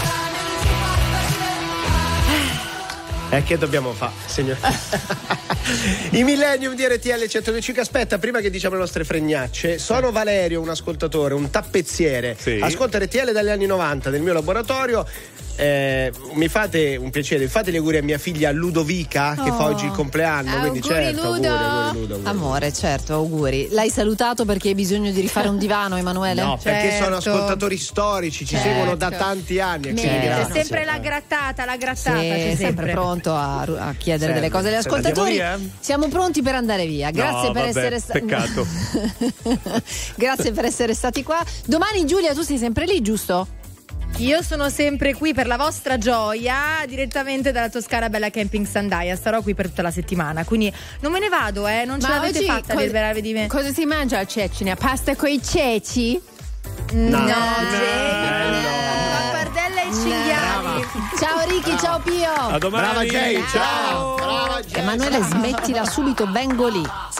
Eh, che dobbiamo fare, signor? I Millennium di R T L centodue e cinque. Aspetta, prima che diciamo le nostre fregnacce, sono Valerio, un ascoltatore, un tappezziere. Sì. Ascolta R T L dagli anni novanta del mio laboratorio. Eh, mi fate un piacere, fate gli auguri a mia figlia Ludovica che Oh. fa oggi il compleanno. Auguri, Quindi certo, Ludo. auguri, auguri, Ludo, auguri. Amore, certo, auguri. L'hai salutato perché hai bisogno di rifare un divano, Emanuele? No, perché sono Certo. ascoltatori storici, ci Certo. seguono da tanti anni. e quindi Merita. C'è grazie. sempre la grattata, la grattata. Sì, c'è sempre sempre pronto a, a chiedere Sempre. delle cose agli Se la ascoltatori. diamo via? Siamo pronti per andare via. Grazie No, per vabbè, essere stati. peccato. Grazie per essere stati qua. Domani, Giulia, tu sei sempre lì, giusto? Io sono sempre qui per la vostra gioia, direttamente dalla Toscana Bella Camping Sandaia. Starò qui per tutta la settimana, quindi non me ne vado, eh. Non ce Ma l'avete oggi fatta a cosa- liberarvi di me. Cosa si mangia a Cecina? Pasta coi ceci? No, No. pappardelle e cinghiali. Ciao Ricky, ciao Pio. A domani. Brava Jay, ciao. Brava Jay. Emanuele, smettila subito, vengo lì.